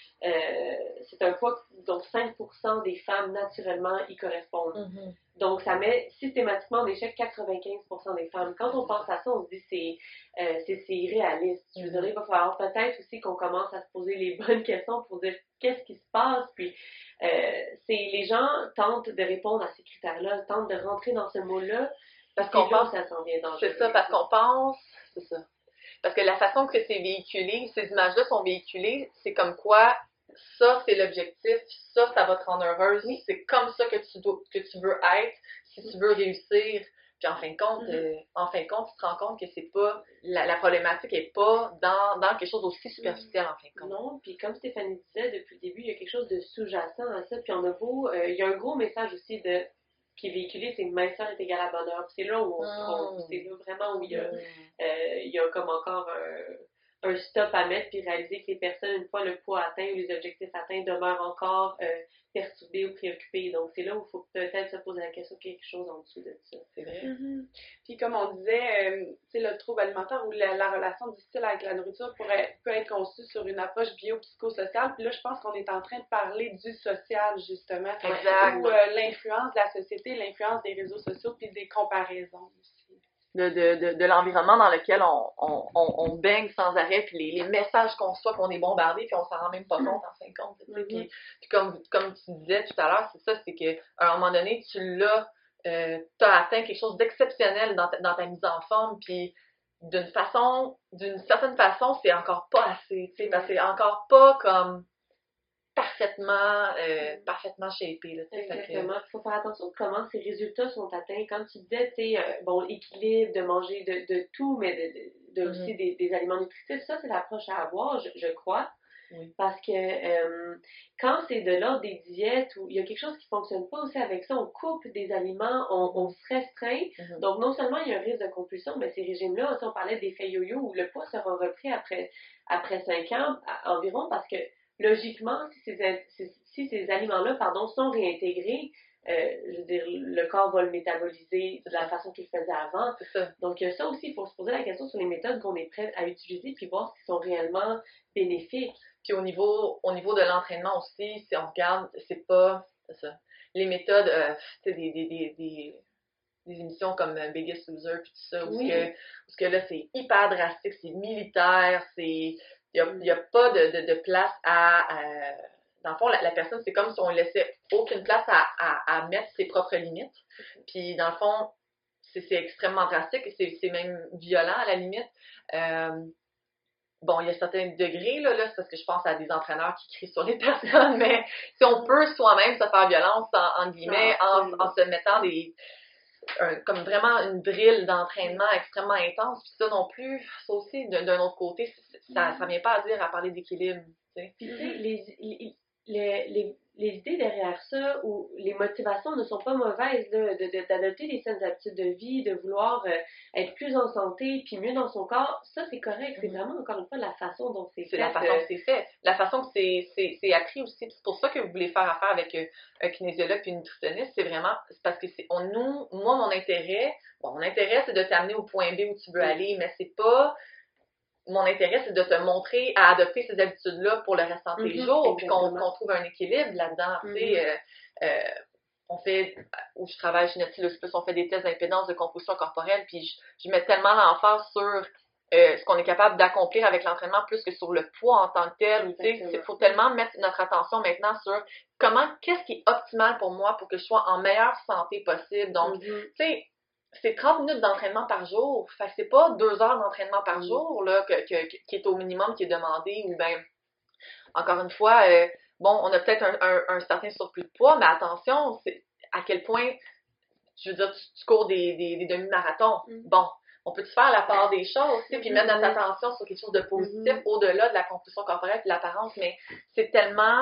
un poids dont 5% des femmes naturellement y correspondent. Donc, ça met systématiquement en échec 95% des femmes. Quand on pense à ça, on se dit c'est irréaliste. Je veux dire, il va falloir peut-être aussi qu'on commence à se poser les bonnes questions pour dire qu'est-ce qui se passe. Puis, les gens tentent de répondre à ces critères-là, tentent de rentrer dans ce mot-là. Parce qu'on pense que ça s'en vient dangereux. C'est ça, parce qu'on pense, c'est ça. Parce que la façon que c'est véhiculé, ces images-là sont véhiculées, c'est comme quoi, ça c'est l'objectif, ça va te rendre heureuse, c'est comme ça que tu veux être, si tu veux réussir. Puis en fin de compte, tu te rends compte que c'est pas, la problématique est pas dans quelque chose d'aussi superficiel en fin de compte. Non, puis comme Stéphanie disait depuis le début, il y a quelque chose de sous-jacent à ça, puis on a il y a un gros message aussi qui est véhiculé, c'est minceur est égal à bonheur. Puis c'est là où on se trompe. C'est là vraiment où il y a comme encore un stop à mettre puis réaliser que les personnes, une fois le poids atteint ou les objectifs atteints, demeurent encore perturbées ou préoccupées. Donc c'est là où il faut peut-être se poser la question quelque chose en dessous de ça. C'est vrai. Puis comme on disait, le trouble alimentaire ou la relation difficile avec la nourriture peut être conçue sur une approche bio-psychosociale. Puis là, je pense qu'on est en train de parler du social, justement. Exact. Ou l'influence de la société, l'influence des réseaux sociaux puis des comparaisons aussi. De l'environnement dans lequel on baigne sans arrêt, puis les messages qu'on reçoit, qu'on est bombardé, puis on s'en rend même pas compte en fin de compte. Puis comme tu disais tout à l'heure, c'est ça, c'est qu'à un moment donné, t'as atteint quelque chose d'exceptionnel dans ta mise en forme, puis d'une certaine façon, c'est encore pas assez, tu sais, parce que c'est encore pas comme parfaitement shapé. Là, exactement. Il faut faire attention de comment ces résultats sont atteints. Comme tu disais, l'équilibre, de manger de tout, mais aussi des aliments nutritifs, ça, c'est l'approche à avoir, je crois. Oui. Parce que quand c'est de l'ordre des diètes, où il y a quelque chose qui ne fonctionne pas aussi avec ça, on coupe des aliments, on se restreint. Donc, non seulement il y a un risque de compulsion, mais ces régimes-là, on parlait d'effet yo-yo, où le poids sera repris après 5 ans environ, parce que logiquement, si ces aliments-là sont réintégrés, je veux dire, le corps va le métaboliser de la façon qu'il faisait avant. Donc, ça aussi, il faut se poser la question sur les méthodes qu'on est prêt à utiliser puis voir s'ils sont réellement bénéfiques. Puis au niveau de l'entraînement aussi, si on regarde, c'est ça. Les méthodes, tu sais, des émissions comme Biggest Loser puis tout ça, où ce que là, c'est hyper drastique, c'est militaire, il y a pas de place dans le fond, la personne, c'est comme si on laissait aucune place à mettre ses propres limites. Puis dans le fond, c'est extrêmement drastique et c'est même violent à la limite. Bon, il y a certains degrés, là, c'est parce que je pense à des entraîneurs qui crient sur les personnes, mais si on peut soi-même se faire violence, en guillemets, en se mettant comme vraiment une drill d'entraînement extrêmement intense, puis ça non plus, ça aussi, d'un autre côté, ça vient pas à dire à parler d'équilibre, tu sais. Puis tu sais, les idées derrière ça, ou les motivations ne sont pas mauvaises, là, d'adopter des saines habitudes de vie, de vouloir être plus en santé, puis mieux dans son corps, ça c'est correct, c'est vraiment encore une fois la façon dont c'est fait. C'est la façon que c'est fait, la façon que c'est appris aussi, c'est pour ça que vous voulez faire affaire avec un kinésiologue puis une nutritionniste, c'est parce que moi mon intérêt c'est de t'amener au point B où tu veux aller, mais c'est pas... Mon intérêt, c'est de te montrer à adopter ces habitudes-là pour le restant de tes jours, puis qu'on trouve un équilibre là-dedans. Tu sais, on fait, où je travaille chez Nautilus Plus, on fait des tests d'impédance de composition corporelle, puis je mets tellement l'emphase sur ce qu'on est capable d'accomplir avec l'entraînement plus que sur le poids en tant que tel. Tu sais, il faut tellement mettre notre attention maintenant sur qu'est-ce qui est optimal pour moi pour que je sois en meilleure santé possible. Donc, tu sais, c'est 30 minutes d'entraînement par jour. Fait que c'est pas 2 heures d'entraînement par jour là, qui est au minimum qui est demandé. Ou bien, encore une fois, bon, on a peut-être un certain surplus de poids, mais attention, c'est à quel point, je veux dire, tu cours des demi-marathons. Bon, on peut faire la part des choses, puis mettre notre attention sur quelque chose de positif au-delà de la composition corporelle et de l'apparence, mais c'est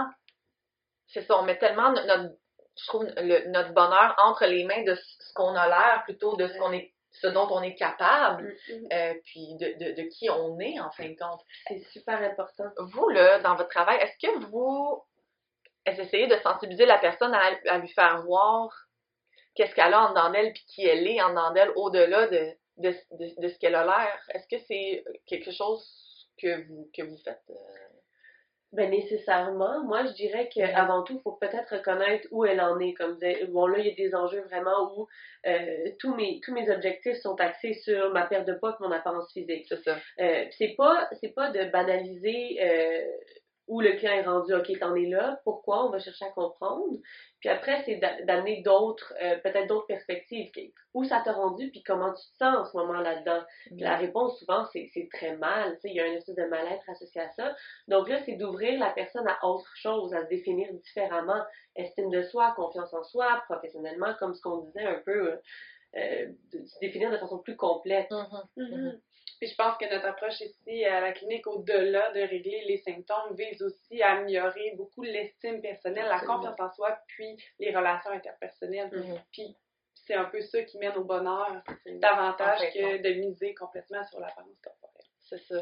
ça, on met tellement je trouve notre bonheur entre les mains de ce qu'on a l'air plutôt de ce dont on est capable, puis de qui on est en fin de compte. C'est super important. Vous, là, dans votre travail, est-ce que vous essayez de sensibiliser la personne à lui faire voir qu'est-ce qu'elle a en dedans d'elle puis qui elle est en dedans d'elle au-delà de ce qu'elle a l'air? Est-ce que c'est quelque chose que vous faites? Ben nécessairement. Moi, je dirais qu'avant tout, il faut peut-être reconnaître où elle en est. Comme bon, là, il y a des enjeux vraiment où tous mes objectifs sont axés sur ma perte de poids et mon apparence physique. C'est ça. C'est pas de banaliser où le client est rendu. OK, t'en es là. Pourquoi? On va chercher à comprendre. Puis après, c'est d'amener peut-être d'autres perspectives. Où ça t'a rendu, puis comment tu te sens en ce moment là-dedans? Puis la réponse, souvent, c'est très mal. Tu sais, il y a une espèce de mal-être associé à ça. Donc là, c'est d'ouvrir la personne à autre chose, à se définir différemment. Estime de soi, confiance en soi, professionnellement, comme ce qu'on disait un peu, de se définir de façon plus complète. Puis je pense que notre approche ici à la clinique, au-delà de régler les symptômes, vise aussi à améliorer beaucoup l'estime personnelle, la confiance en soi, puis les relations interpersonnelles. Puis c'est un peu ça qui mène au bonheur, davantage que de miser complètement sur l'apparence corporelle. C'est ça.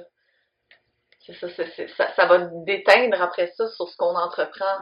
C'est ça. Ça va déteindre après ça sur ce qu'on entreprend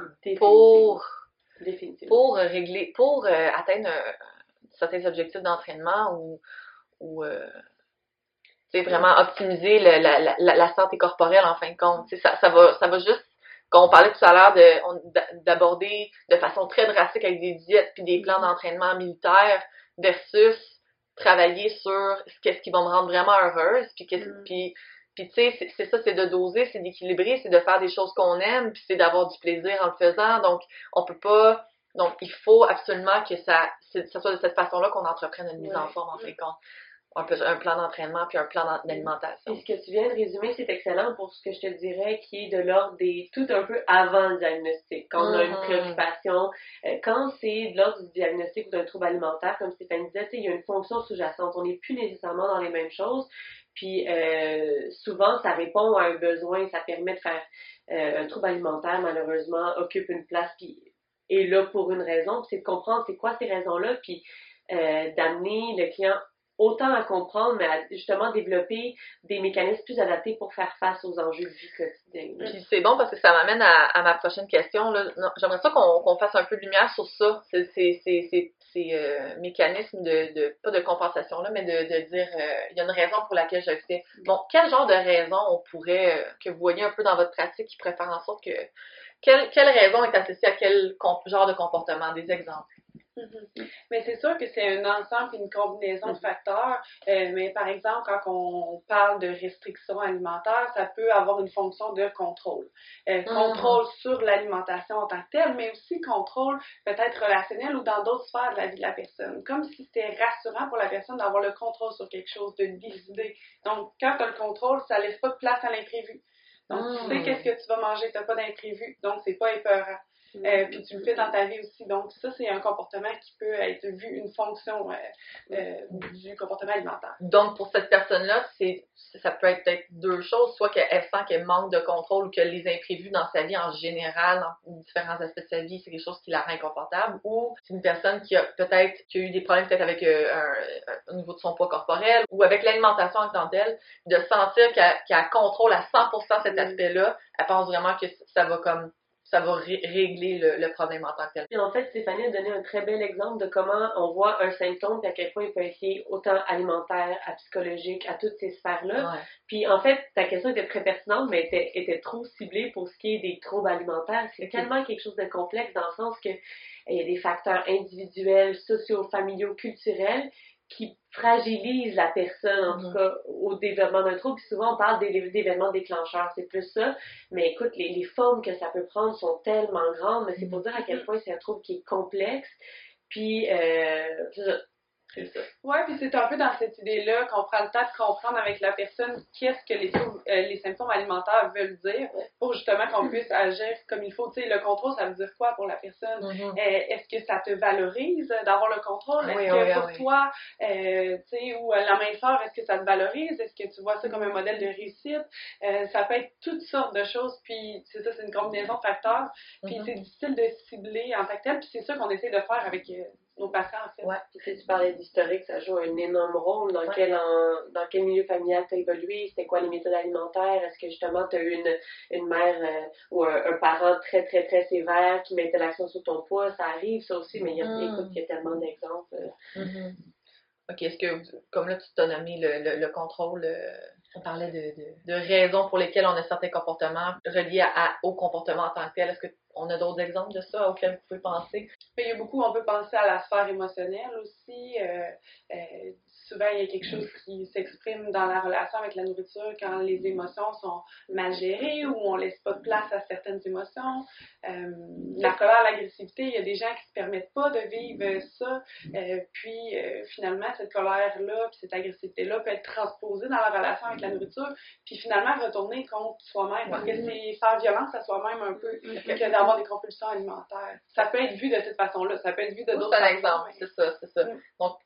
pour régler, pour atteindre certains objectifs d'entraînement ou vraiment optimiser la santé corporelle en fin de compte. Ça va juste, quand on parlait tout à l'heure d'aborder de façon très drastique avec des diètes puis des plans d'entraînement militaires versus travailler sur qu'est-ce qui va me rendre vraiment heureuse puis tu sais, c'est ça, c'est de doser, c'est d'équilibrer, c'est de faire des choses qu'on aime puis c'est d'avoir du plaisir en le faisant. Donc, on peut pas... Donc, il faut absolument que ça soit de cette façon-là qu'on entreprenne une mise en forme en fin de compte. Un plan d'entraînement puis un plan d'alimentation. Et ce que tu viens de résumer, c'est excellent pour ce que je te dirais qui est de l'ordre des tout un peu avant le diagnostic. Quand on a une préoccupation, quand c'est de l'ordre du diagnostic ou d'un trouble alimentaire, comme Stéphanie disait, il y a une fonction sous-jacente. On n'est plus nécessairement dans les mêmes choses. Puis souvent, ça répond à un besoin, ça permet de faire un trouble alimentaire, malheureusement, occupe une place puis est là pour une raison. Puis c'est de comprendre c'est quoi ces raisons-là, puis d'amener le client autant à comprendre, mais à justement développer des mécanismes plus adaptés pour faire face aux enjeux de vie quotidienne. Puis c'est bon parce que ça m'amène à ma prochaine question. Là. Non, j'aimerais ça qu'on fasse un peu de lumière sur ça, ces mécanismes pas de compensation, là, mais de dire il y a une raison pour laquelle je le fais. Bon, quel genre de raison on pourrait, que vous voyez un peu dans votre pratique qui pourrait faire en sorte que quelle raison est associée à quel genre de comportement? Des exemples. Mm-hmm. Mais c'est sûr que c'est un ensemble et une combinaison de facteurs. Mais par exemple, quand on parle de restrictions alimentaires, ça peut avoir une fonction de contrôle. Contrôle sur l'alimentation en tant que telle, mais aussi contrôle peut-être relationnel ou dans d'autres sphères de la vie de la personne. Comme si c'était rassurant pour la personne d'avoir le contrôle sur quelque chose, de décider. Donc, quand tu as le contrôle, ça laisse pas de place à l'imprévu. Donc, tu sais qu'est-ce que tu vas manger, tu n'as pas d'imprévu. Donc, c'est pas épeurant. Puis tu le fais dans ta vie aussi. Donc, ça, c'est un comportement qui peut être vu, une fonction du comportement alimentaire. Donc, pour cette personne-là, ça peut être peut-être deux choses. Soit qu'elle sent qu'elle manque de contrôle ou que les imprévus dans sa vie en général, dans différents aspects de sa vie, c'est quelque chose qui la rend inconfortable. Ou c'est une personne qui a eu des problèmes peut-être avec au niveau de son poids corporel ou avec l'alimentation en tant que telle, de sentir qu'elle contrôle à 100% cet aspect-là. Elle pense vraiment que ça va régler le problème en tant que tel. Puis en fait, Stéphanie a donné un très bel exemple de comment on voit un symptôme et à quel point il peut être autant alimentaire, à psychologique, à toutes ces sphères-là. Ouais. Puis en fait, ta question était très pertinente, mais était trop ciblée pour ce qui est des troubles alimentaires. C'est tellement quelque chose de complexe dans le sens que il y a des facteurs individuels, sociaux, familiaux, culturels qui fragilise la personne, en tout cas, au développement d'un trouble. Puis souvent, on parle d'événements déclencheurs, c'est plus ça. Mais écoute, les formes que ça peut prendre sont tellement grandes, mais c'est pour dire à quel point c'est un trouble qui est complexe. Puis, c'est ça. Oui, puis c'est un peu dans cette idée-là qu'on prend le temps de comprendre avec la personne qu'est-ce que les symptômes alimentaires veulent dire pour justement qu'on puisse agir comme il faut. Tu sais, le contrôle, ça veut dire quoi pour la personne? Est-ce que ça te valorise d'avoir le contrôle? Est-ce que pour toi, tu sais, ou la main forte, est-ce que ça te valorise? Est-ce que tu vois ça comme un modèle de réussite? Ça peut être toutes sortes de choses, puis c'est ça, c'est une combinaison de facteurs. Puis c'est difficile de cibler en tant que tel, puis c'est ça qu'on essaie de faire avec nos patients, en fait. Ouais, puis tu parlais d'historique, ça joue un énorme rôle. Dans quel milieu familial tu as évolué? C'était quoi les méthodes alimentaires? Est-ce que justement tu as eu une mère ou un parent très, très, très sévère qui mettait l'accent sur ton poids? Ça arrive, ça aussi, mais écoute, il y a tellement d'exemples. OK, est-ce que, comme là, tu t'as nommé le contrôle, on parlait de raisons pour lesquelles on a certains comportements reliés au comportement en tant que tel. Est-ce qu'on a d'autres exemples de ça auxquels vous pouvez penser? Il y a beaucoup, on peut penser à la sphère émotionnelle aussi. Souvent, il y a quelque chose qui s'exprime dans la relation avec la nourriture quand les émotions sont mal gérées ou on laisse pas de place à certaines émotions. La colère, l'agressivité, il y a des gens qui ne se permettent pas de vivre ça. Puis, finalement, cette colère-là puis cette agressivité-là peut être transposée dans la relation avec la nourriture puis finalement retourner contre soi-même parce que c'est faire violence à soi-même un peu que d'avoir des compulsions alimentaires. Ça peut être vu de cette façon-là. Ça peut être vu de d'autres façons. C'est un exemple, c'est ça. Donc,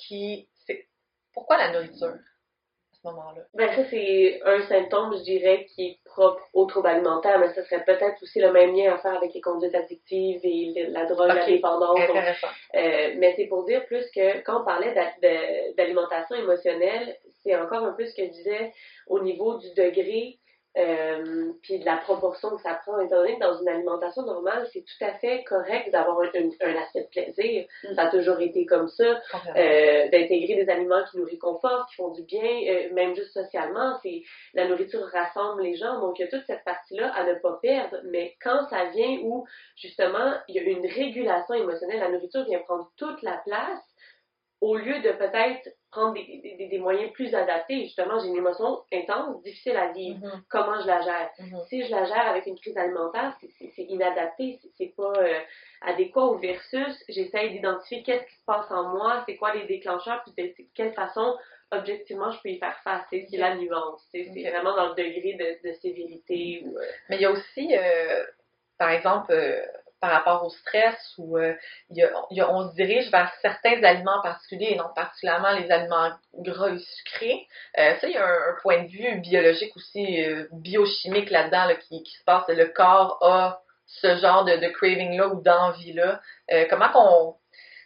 pourquoi la nourriture à ce moment-là? Ben ça, c'est un symptôme, je dirais, qui est propre au trouble alimentaire, mais ça serait peut-être aussi le même lien à faire avec les conduites addictives et la drogue, la dépendance. Intéressant. Mais c'est pour dire plus que quand on parlait d'alimentation émotionnelle, c'est encore un peu ce que je disais au niveau du degré puis de la proportion que ça prend, étant donné que dans une alimentation normale, c'est tout à fait correct d'avoir un aspect de plaisir. Ça a toujours été comme ça. D'intégrer des aliments qui nous réconfortent, qui font du bien, même juste socialement, la nourriture rassemble les gens, donc il y a toute cette partie-là à ne pas perdre, mais quand ça vient où, justement, il y a une régulation émotionnelle, la nourriture vient prendre toute la place, au lieu de peut-être prendre des moyens plus adaptés. Justement, j'ai une émotion intense, difficile à vivre. Comment je la gère? Si je la gère avec une crise alimentaire, c'est inadapté, c'est pas adéquat. Ou versus, j'essaye d'identifier qu'est-ce qui se passe en moi, c'est quoi les déclencheurs, puis de quelle façon, objectivement, je peux y faire face. C'est la nuance. C'est vraiment dans le degré de sévérité. Mais il y a aussi, par exemple... par rapport au stress où on se dirige vers certains aliments particuliers et non particulièrement les aliments gras et sucrés. Ça, il y a un point de vue biologique aussi, biochimique là-dedans là, qui se passe. Le corps a ce genre de craving-là ou d'envie-là.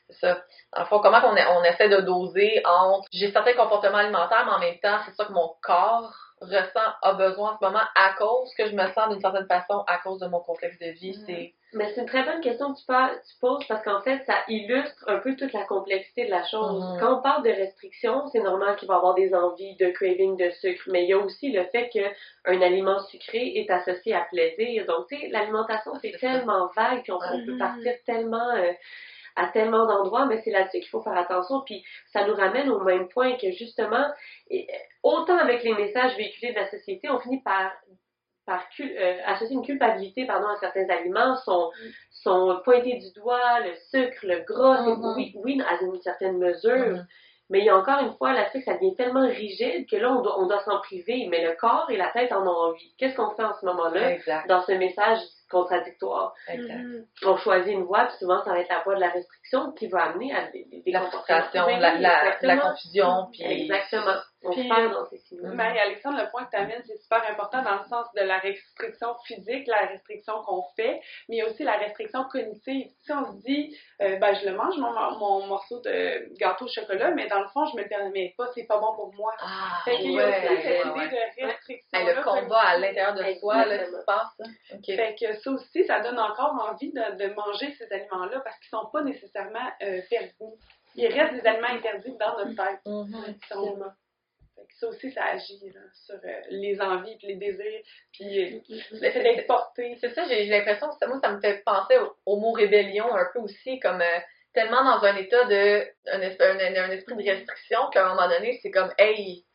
c'est ça. Dans le fond, comment on essaie de doser entre j'ai certains comportements alimentaires, mais en même temps, c'est ça que mon corps a besoin en ce moment à cause que je me sens d'une certaine façon à cause de mon contexte de vie. Mais c'est une très bonne question que tu poses parce qu'en fait, ça illustre un peu toute la complexité de la chose. Quand on parle de restriction, c'est normal qu'il va y avoir des envies de craving de sucre, mais il y a aussi le fait qu'un aliment sucré est associé à plaisir. Donc, tu sais, l'alimentation, c'est tellement vague, puis on peut partir tellement... à tellement d'endroits, mais c'est là-dessus qu'il faut faire attention. Puis ça nous ramène au même point que justement, autant avec les messages véhiculés de la société, on finit par associer une culpabilité à certains aliments, sont pointés du doigt, le sucre, le gras, oui, à une certaine mesure. Mais il y a encore une fois, là-dessus, ça devient tellement rigide que là, on doit s'en priver, mais le corps et la tête en ont envie. Qu'est-ce qu'on fait en ce moment-là dans ce message contradictoire? On choisit une voie, puis souvent, ça va être la voie de la restriction qui va amener à des la frustration, la confusion. Puis... Exactement. On se perd dans ces signaux. Marie-Alexandre, le point que tu amènes, c'est super important dans le sens de la restriction physique, la restriction qu'on fait, mais il y a aussi la restriction cognitive. Si on se dit, je le mange, mon morceau de gâteau au chocolat, mais dans le fond, je me permets pas, c'est pas bon pour moi. Fait qu'il y a aussi cette idée de restriction. Le combat à l'intérieur de soi, là, qui se passe. Okay. Fait que ça aussi, ça donne encore envie de manger ces aliments-là parce qu'ils sont pas nécessairement perdus. Il reste des aliments interdits dans notre tête. Ça aussi, ça agit là, sur les envies, puis les désirs, puis le fait d'être porté. C'est ça, j'ai l'impression que ça me fait penser au mot rébellion un peu aussi, comme tellement dans un état un esprit de restriction qu'à un moment donné, c'est comme, hey,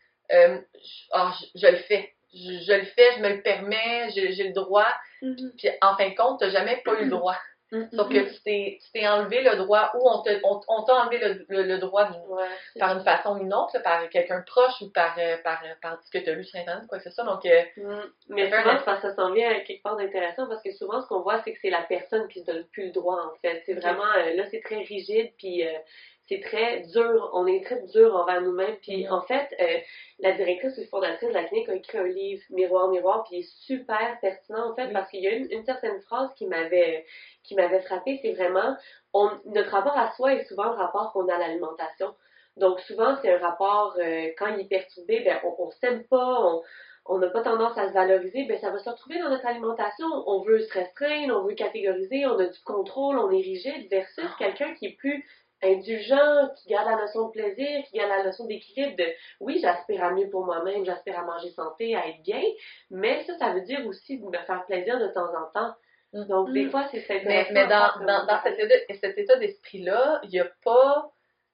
je le fais. Je le fais, je me le permets, j'ai le droit. Puis en fin de compte, t'as jamais pas eu le droit. Sauf que tu t'es enlevé le droit ou on t'a enlevé le droit par une façon ou une autre, par quelqu'un proche ou par ce que tu as lu sur Internet, quoi que ce soit. Donc, mais souvent, ça s'en vient à quelque part d'intéressant parce que souvent, ce qu'on voit, c'est que c'est la personne qui se donne plus le droit, en fait. C'est vraiment, là, c'est très rigide, puis c'est très dur. On est très dur envers nous-mêmes. Puis, en fait, la directrice ou fondatrice de la clinique a écrit un livre, Miroir, Miroir, puis il est super pertinent, en fait, parce qu'il y a une certaine phrase qui m'avait frappée, c'est vraiment, notre rapport à soi est souvent le rapport qu'on a à l'alimentation. Donc, souvent, c'est un rapport, quand il est perturbé, on s'aime pas, on n'a pas tendance à se valoriser, ça va se retrouver dans notre alimentation. On veut se restreindre, on veut catégoriser, on a du contrôle, on est rigide, versus quelqu'un qui est plus indulgent, qui garde la notion de plaisir, qui garde la notion d'équilibre de oui, j'aspire à mieux pour moi-même, j'aspire à manger santé, à être bien, mais ça veut dire aussi de me faire plaisir de temps en temps. Donc, des fois, c'est cette mais dans cet état d'esprit-là, il n'y a pas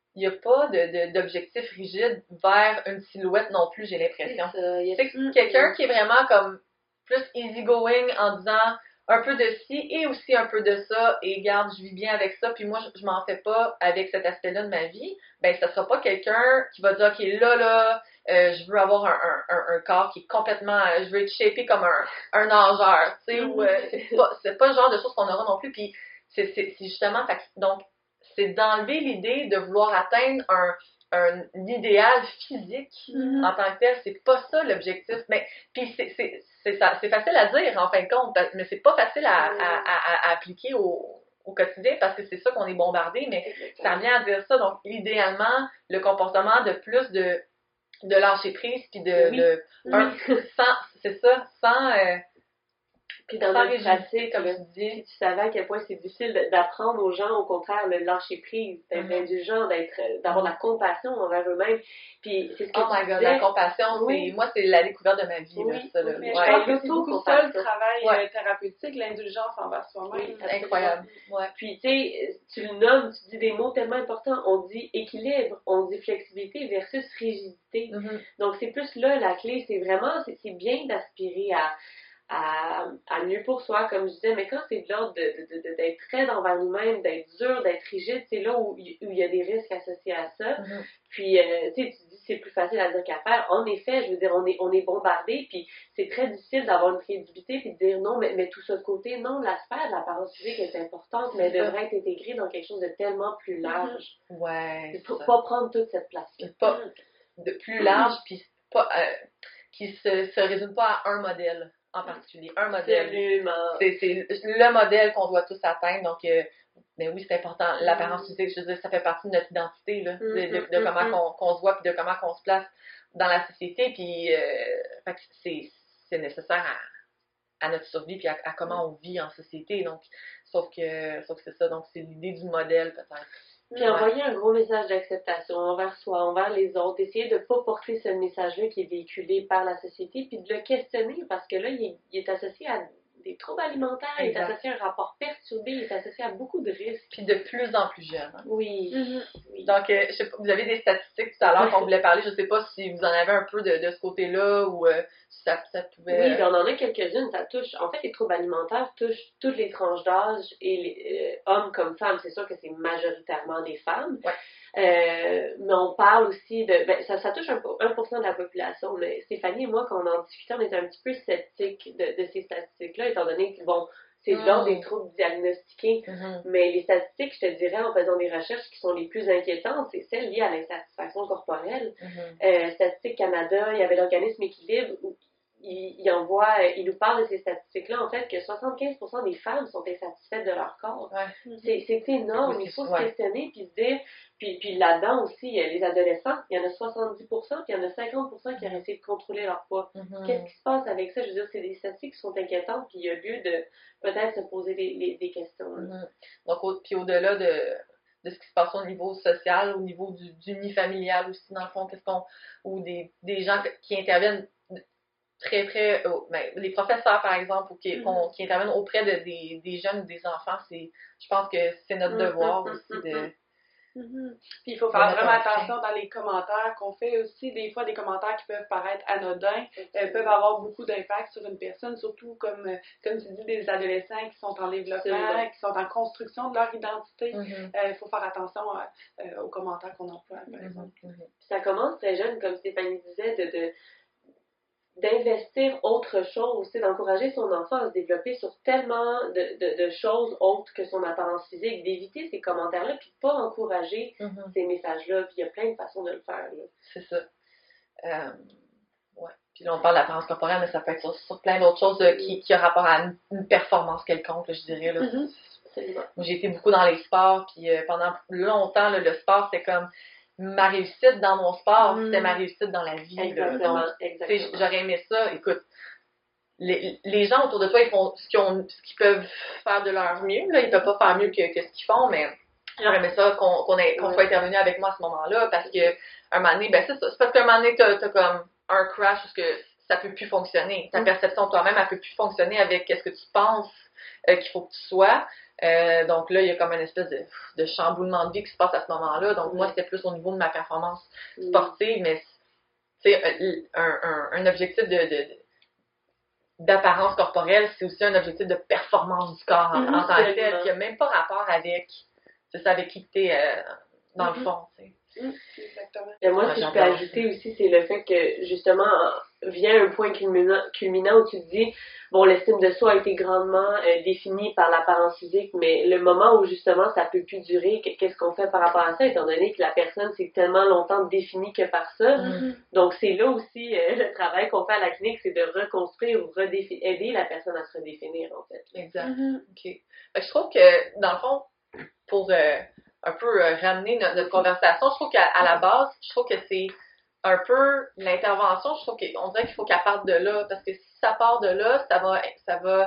d'objectif rigide vers une silhouette non plus, j'ai l'impression. C'est quelqu'un qui est vraiment comme plus easygoing en disant un peu de ci et aussi un peu de ça, et regarde, je vis bien avec ça, puis moi, je m'en fais pas avec cet aspect-là de ma vie, ça sera pas quelqu'un qui va dire, OK, là, je veux avoir un corps qui est complètement, je veux être shapé comme un nageur, tu sais, ou c'est pas le genre de choses qu'on aura non plus, puis c'est justement, donc, c'est d'enlever l'idée de vouloir atteindre un idéal physique en tant que tel. C'est pas ça l'objectif. Mais puis c'est facile à dire en fin de compte, mais c'est pas facile à appliquer au quotidien parce que c'est ça qu'on est bombardé. Mais ça vient à dire ça. Donc idéalement, le comportement de plus de lâcher prise puis sans puis dans notre pratique, comme tu dis, si tu savais à quel point c'est difficile d'apprendre aux gens, au contraire, le lâcher prise, d'être indulgent, d'avoir de la compassion envers eux-mêmes. Puis c'est ce que tu disais. La compassion, c'est la découverte de ma vie. Oui, ça, mais je pense que c'est beaucoup ça le travail thérapeutique, l'indulgence envers soi-même. Oui, incroyable. Puis tu sais, tu le nommes, tu dis des mots tellement importants. On dit équilibre, on dit flexibilité versus rigidité. Donc c'est plus là la clé, c'est vraiment, c'est bien d'aspirer à mieux pour soi, comme je disais, mais quand c'est de l'ordre d'être très envers nous-mêmes, d'être dur, d'être rigide, c'est là où il y a des risques associés à ça. Puis, tu sais, tu dis c'est plus facile à dire qu'à faire. En effet, je veux dire, on est bombardé, puis c'est très difficile d'avoir une crédibilité, puis de dire non, mais tout ça de côté, non, l'aspect de l'apparence physique est importante, mais elle devrait être intégrée dans quelque chose de tellement plus large. Ouais. Faut pas prendre toute cette place-là. Pas de plus large, puis pas qui se résume pas à un modèle. en particulier, un modèle. Absolument. C'est le modèle qu'on doit tous atteindre, donc mais oui, c'est important. L'apparence physique, je veux dire, ça fait partie de notre identité, là, de comment qu'on se voit, puis de comment qu'on se place dans la société, puis fait que c'est nécessaire à notre survie, puis à comment on vit en société, donc, sauf que c'est ça, donc c'est l'idée du modèle, peut-être. Puis envoyer un gros message d'acceptation envers soi, envers les autres, essayer de ne pas porter ce message-là qui est véhiculé par la société, puis de le questionner, parce que là, il est associé à des troubles alimentaires, il est associé à un rapport perturbé, il est associé à beaucoup de risques. Puis de plus en plus jeune. Hein? Oui. Oui. Donc, je sais pas, vous avez des statistiques tout à l'heure qu'on voulait parler, je ne sais pas si vous en avez un peu de ce côté-là, ou si ça pouvait... Oui, on en a quelques-unes, ça touche... En fait, les troubles alimentaires touchent toutes les tranches d'âge, et les hommes comme femmes, c'est sûr que c'est majoritairement des femmes. Ouais. Mais on parle aussi de... ça touche 1% de la population. Mais Stéphanie et moi, quand on en discutait, on était un petit peu sceptiques de ces statistiques-là, étant donné que, bon, c'est de l'ordre des troubles diagnostiqués. Mais les statistiques, je te dirais, en faisant des recherches qui sont les plus inquiétantes, c'est celles liées à l'insatisfaction corporelle. Statistique Canada, il y avait l'organisme Équilibre, où il nous parle de ces statistiques-là, en fait, que 75% des femmes sont insatisfaites de leur corps. Ouais. C'est énorme, il faut se questionner, puis se dire, puis là-dedans aussi, les adolescents, il y en a 70%, puis il y en a 50% qui ont essayé de contrôler leur poids. Qu'est-ce qui se passe avec ça? Je veux dire, c'est des statistiques qui sont inquiétantes, puis il y a lieu de peut-être se poser des questions. Donc, puis au-delà de ce qui se passe au niveau social, au niveau du unifamilial aussi, dans le fond, ou des gens qui interviennent très, très, les professeurs, par exemple, ou qui interviennent auprès des jeunes ou des enfants, je pense que c'est notre devoir aussi de... Puis il faut faire vraiment attention dans les commentaires qu'on fait aussi. Des fois, des commentaires qui peuvent paraître anodins peuvent avoir beaucoup d'impact sur une personne, surtout comme tu dis, des adolescents qui sont en développement, qui sont en construction de leur identité. Il faut faire attention aux commentaires qu'on emploie, par exemple. Ça commence très jeune, comme Stéphanie disait, d'investir autre chose, d'encourager son enfant à se développer sur tellement de choses autres que son apparence physique, d'éviter ces commentaires-là, puis de pas encourager ces messages-là, puis il y a plein de façons de le faire. Là. C'est ça. Ouais. Puis là, on parle d'apparence corporelle, mais ça peut être sur plein d'autres choses qui ont rapport à une performance quelconque, là, je dirais. Là. Moi, j'ai été beaucoup dans les sports, puis pendant longtemps, là, le sport, c'est comme ma réussite dans mon sport, c'était ma réussite dans la vie. Exactement. J'aurais aimé ça. Écoute, les gens autour de toi, ils font ce qu'ils peuvent faire de leur mieux. Là. Ils peuvent pas faire mieux que ce qu'ils font, mais j'aurais aimé ça qu'on soit intervenu avec moi à ce moment-là, parce que un moment donné, c'est ça. C'est parce qu'un moment donné, t'as comme un crash parce que ça peut plus fonctionner. Ta perception de toi-même, elle peut plus fonctionner avec ce que tu penses qu'il faut que tu sois. Donc là, il y a comme une espèce de chamboulement de vie qui se passe à ce moment-là. Donc moi, c'était plus au niveau de ma performance sportive, mais c'est un objectif d'apparence corporelle, c'est aussi un objectif de performance du corps en tant que tel, qui n'a même pas rapport avec qui tu es dans le fond. Exactement. Et moi, ce que je peux ajouter aussi, c'est le fait que, justement, vient un point culminant où tu te dis, bon, l'estime de soi a été grandement définie par l'apparence physique, mais le moment où, justement, ça peut plus durer, qu'est-ce qu'on fait par rapport à ça, étant donné que la personne s'est tellement longtemps définie que par ça. Donc, c'est là aussi le travail qu'on fait à la clinique, c'est de reconstruire ou aider la personne à se redéfinir, en fait. Exact. OK. Je trouve que, dans le fond, pour un peu ramener notre conversation, je trouve qu'à la base, je trouve que c'est un peu l'intervention, je trouve qu'on dirait qu'il faut qu'elle parte de là, parce que si ça part de là, ça va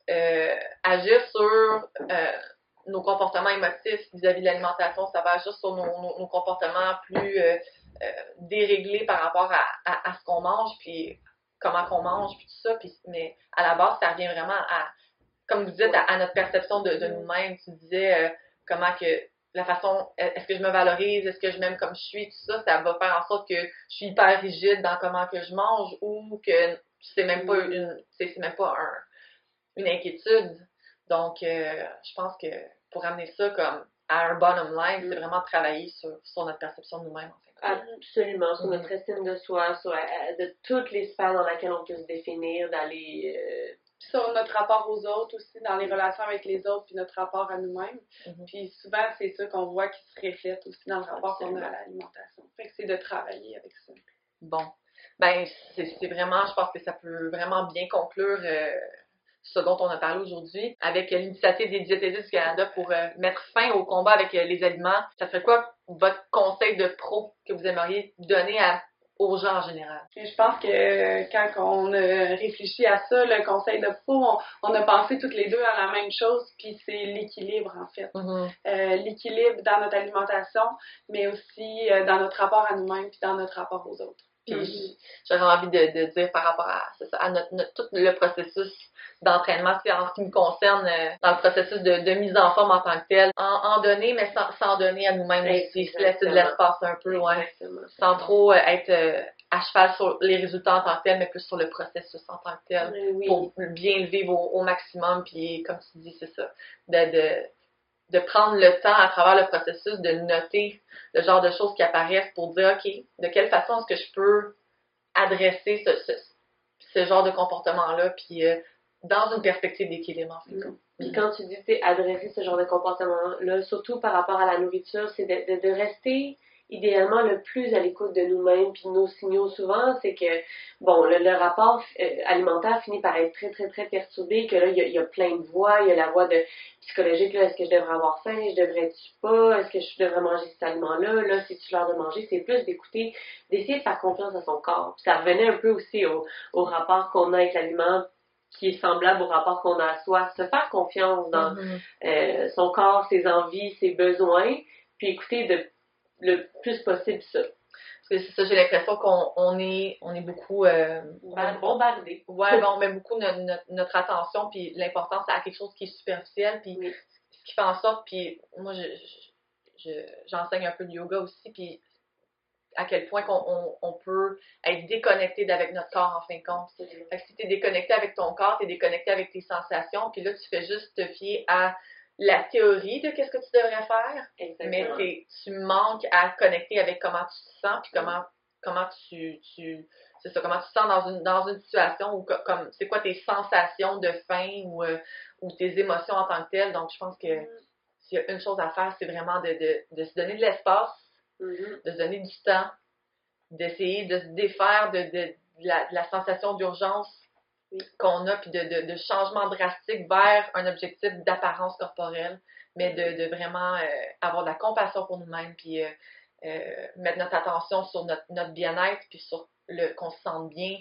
agir sur nos comportements émotifs vis-à-vis de l'alimentation, ça va agir sur nos comportements plus déréglés par rapport à ce qu'on mange, puis comment qu'on mange, puis tout ça, mais à la base, ça revient vraiment à, comme vous dites, à notre perception de nous-mêmes. Tu disais comment que la façon, est-ce que je me valorise, est-ce que je m'aime comme je suis, tout ça, ça va faire en sorte que je suis hyper rigide dans comment que je mange, ou que c'est même pas une inquiétude. Donc, je pense que pour amener ça comme à un bottom line, c'est vraiment travailler sur notre perception de nous-mêmes, en fait. Absolument, sur notre estime de soi, sur de toutes les sphères dans lesquelles on peut se définir, d'aller... sur notre rapport aux autres aussi, dans les relations avec les autres, puis notre rapport à nous-mêmes. Puis souvent, c'est ça qu'on voit qui se reflète aussi dans le rapport qu'on a à l'alimentation. Fait que c'est de travailler avec ça. Bon. Ben, c'est vraiment, je pense que ça peut vraiment bien conclure ce dont on a parlé aujourd'hui, avec l'initiative des diététistes du Canada pour mettre fin au combat avec les aliments. Ça serait quoi votre conseil de pro que vous aimeriez donner aux gens en général? Et je pense que quand on a réfléchi à ça, le conseil de pro, on a pensé toutes les deux à la même chose, puis c'est l'équilibre en fait. L'équilibre dans notre alimentation, mais aussi dans notre rapport à nous-mêmes, puis dans notre rapport aux autres. Puis j'aurais envie de dire par rapport à, à tout le processus d'entraînement, c'est en ce qui me concerne, dans le processus de mise en forme en tant que tel, en donner, mais sans donner à nous-mêmes aussi, se laisser de l'espace un peu, sans trop être à cheval sur les résultats en tant que tel, mais plus sur le processus en tant que tel, pour bien le vivre au maximum, puis comme tu dis, c'est ça, de prendre le temps à travers le processus de noter le genre de choses qui apparaissent pour dire, OK, de quelle façon est-ce que je peux adresser ce genre de comportement-là, puis dans une perspective d'équilibre, en fait. Puis quand tu dis, adresser ce genre de comportement-là, surtout par rapport à la nourriture, c'est de rester idéalement le plus à l'écoute de nous-mêmes, puis nos signaux souvent, c'est que, bon, le rapport alimentaire finit par être très, très, très perturbé, que là, il y a plein de voix, il y a la voix psychologique, là, est-ce que je devrais avoir faim, je devrais-tu pas, est-ce que je devrais manger cet aliment-là, là, c'est-tu l'heure de manger, c'est plus d'écouter, d'essayer de faire confiance à son corps. Puis ça revenait un peu aussi au rapport qu'on a avec l'aliment, qui est semblable au rapport qu'on a à soi, se faire confiance dans son corps, ses envies, ses besoins, puis écouter le plus possible ça. Parce que c'est ça, j'ai l'impression qu'on est beaucoup bombardé. Ouais, bon, on met beaucoup notre attention puis l'importance à quelque chose qui est superficiel, puis ce qui fait en sorte, puis moi j'enseigne un peu de yoga aussi, puis à quel point on peut être déconnecté d'avec notre corps en fin de compte. Fait que si tu es déconnecté avec ton corps, tu es déconnecté avec tes sensations, puis là tu fais juste te fier à la théorie de qu'est-ce que tu devrais faire, mais tu manques à connecter avec comment tu te sens, puis comment tu c'est ça, comment tu te sens dans une situation où comme c'est quoi tes sensations de faim ou tes émotions en tant que telles. Donc je pense que s'il y a une chose à faire, c'est vraiment de se donner de l'espace, de se donner du temps, d'essayer de se défaire de la sensation d'urgence qu'on a, puis de changement drastique vers un objectif d'apparence corporelle, mais de vraiment avoir de la compassion pour nous-mêmes, puis mettre notre attention sur notre bien-être, puis sur qu'on se sente bien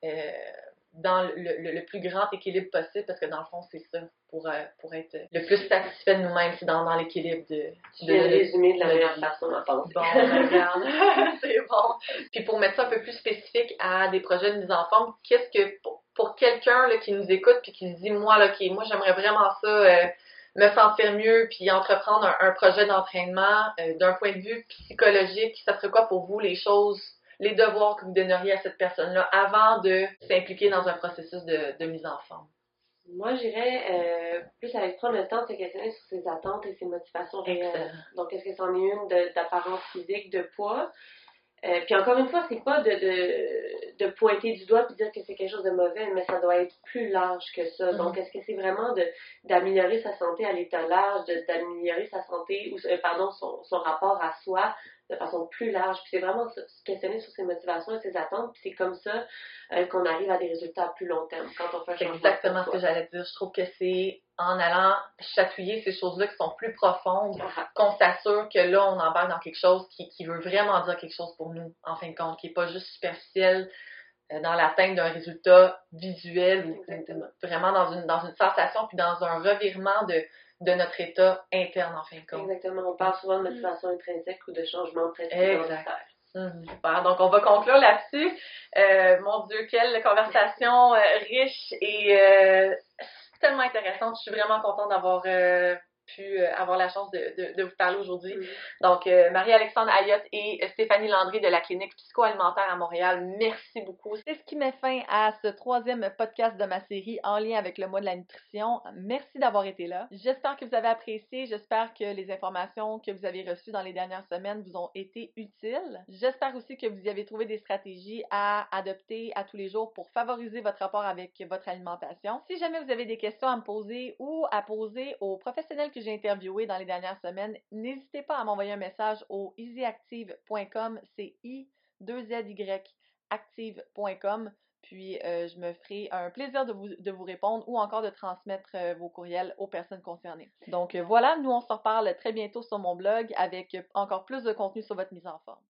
dans le plus grand équilibre possible, parce que dans le fond, c'est ça, pour être le plus satisfait de nous-mêmes, c'est dans l'équilibre Tu viens de résumer de la meilleure façon à penser. Bon, regarde, c'est bon. Puis pour mettre ça un peu plus spécifique à des projets de mise en forme, qu'est-ce que, pour quelqu'un là, qui nous écoute puis qui se dit, moi, là, OK, moi j'aimerais vraiment ça, me sentir mieux, puis entreprendre un projet d'entraînement d'un point de vue psychologique, ça serait quoi pour vous les choses, les devoirs que vous donneriez à cette personne-là avant de s'impliquer dans un processus de mise en forme? Moi, j'irais plus avec prendre le temps de se questionner sur ses attentes et ses motivations réelles. Donc, est-ce que c'en est une d'apparence physique, de poids? Puis encore une fois, c'est pas de pointer du doigt et dire que c'est quelque chose de mauvais, mais ça doit être plus large que ça. Donc, est-ce que c'est vraiment d'améliorer sa santé à l'état large, d'améliorer sa santé, ou son rapport à soi de façon plus large? Puis c'est vraiment se questionner sur ses motivations et ses attentes, puis c'est comme ça qu'on arrive à des résultats à plus long terme quand on fait un changement. C'est exactement ce que j'allais dire. Je trouve que c'est en allant chatouiller ces choses-là qui sont plus profondes, qu'on s'assure que là, on embarque dans quelque chose qui veut vraiment dire quelque chose pour nous, en fin de compte, qui n'est pas juste superficiel dans l'atteinte d'un résultat visuel ou vraiment dans une sensation puis dans un revirement de notre état interne, en fin de compte. Exactement. On parle souvent de motivation intrinsèque ou de changement très identitaire. Super. Donc, on va conclure là-dessus. Mon Dieu, quelle conversation riche et tellement intéressante. Je suis vraiment contente d'avoir pu avoir la chance de vous parler aujourd'hui. Donc, Marie-Alexandre Ayotte et Stéphanie Landry de la clinique psycho-alimentaire à Montréal, merci beaucoup. C'est ce qui met fin à ce 3e podcast de ma série en lien avec le mois de la nutrition. Merci d'avoir été là. J'espère que vous avez apprécié. J'espère que les informations que vous avez reçues dans les dernières semaines vous ont été utiles. J'espère aussi que vous y avez trouvé des stratégies à adopter à tous les jours pour favoriser votre rapport avec votre alimentation. Si jamais vous avez des questions à me poser ou à poser aux professionnels que j'ai interviewés dans les dernières semaines, n'hésitez pas à m'envoyer un message au easyactive.com, c'est I2ZY active.com. Puis, je me ferai un plaisir de vous répondre ou encore de transmettre vos courriels aux personnes concernées. Donc, voilà, nous, on se reparle très bientôt sur mon blog avec encore plus de contenu sur votre mise en forme.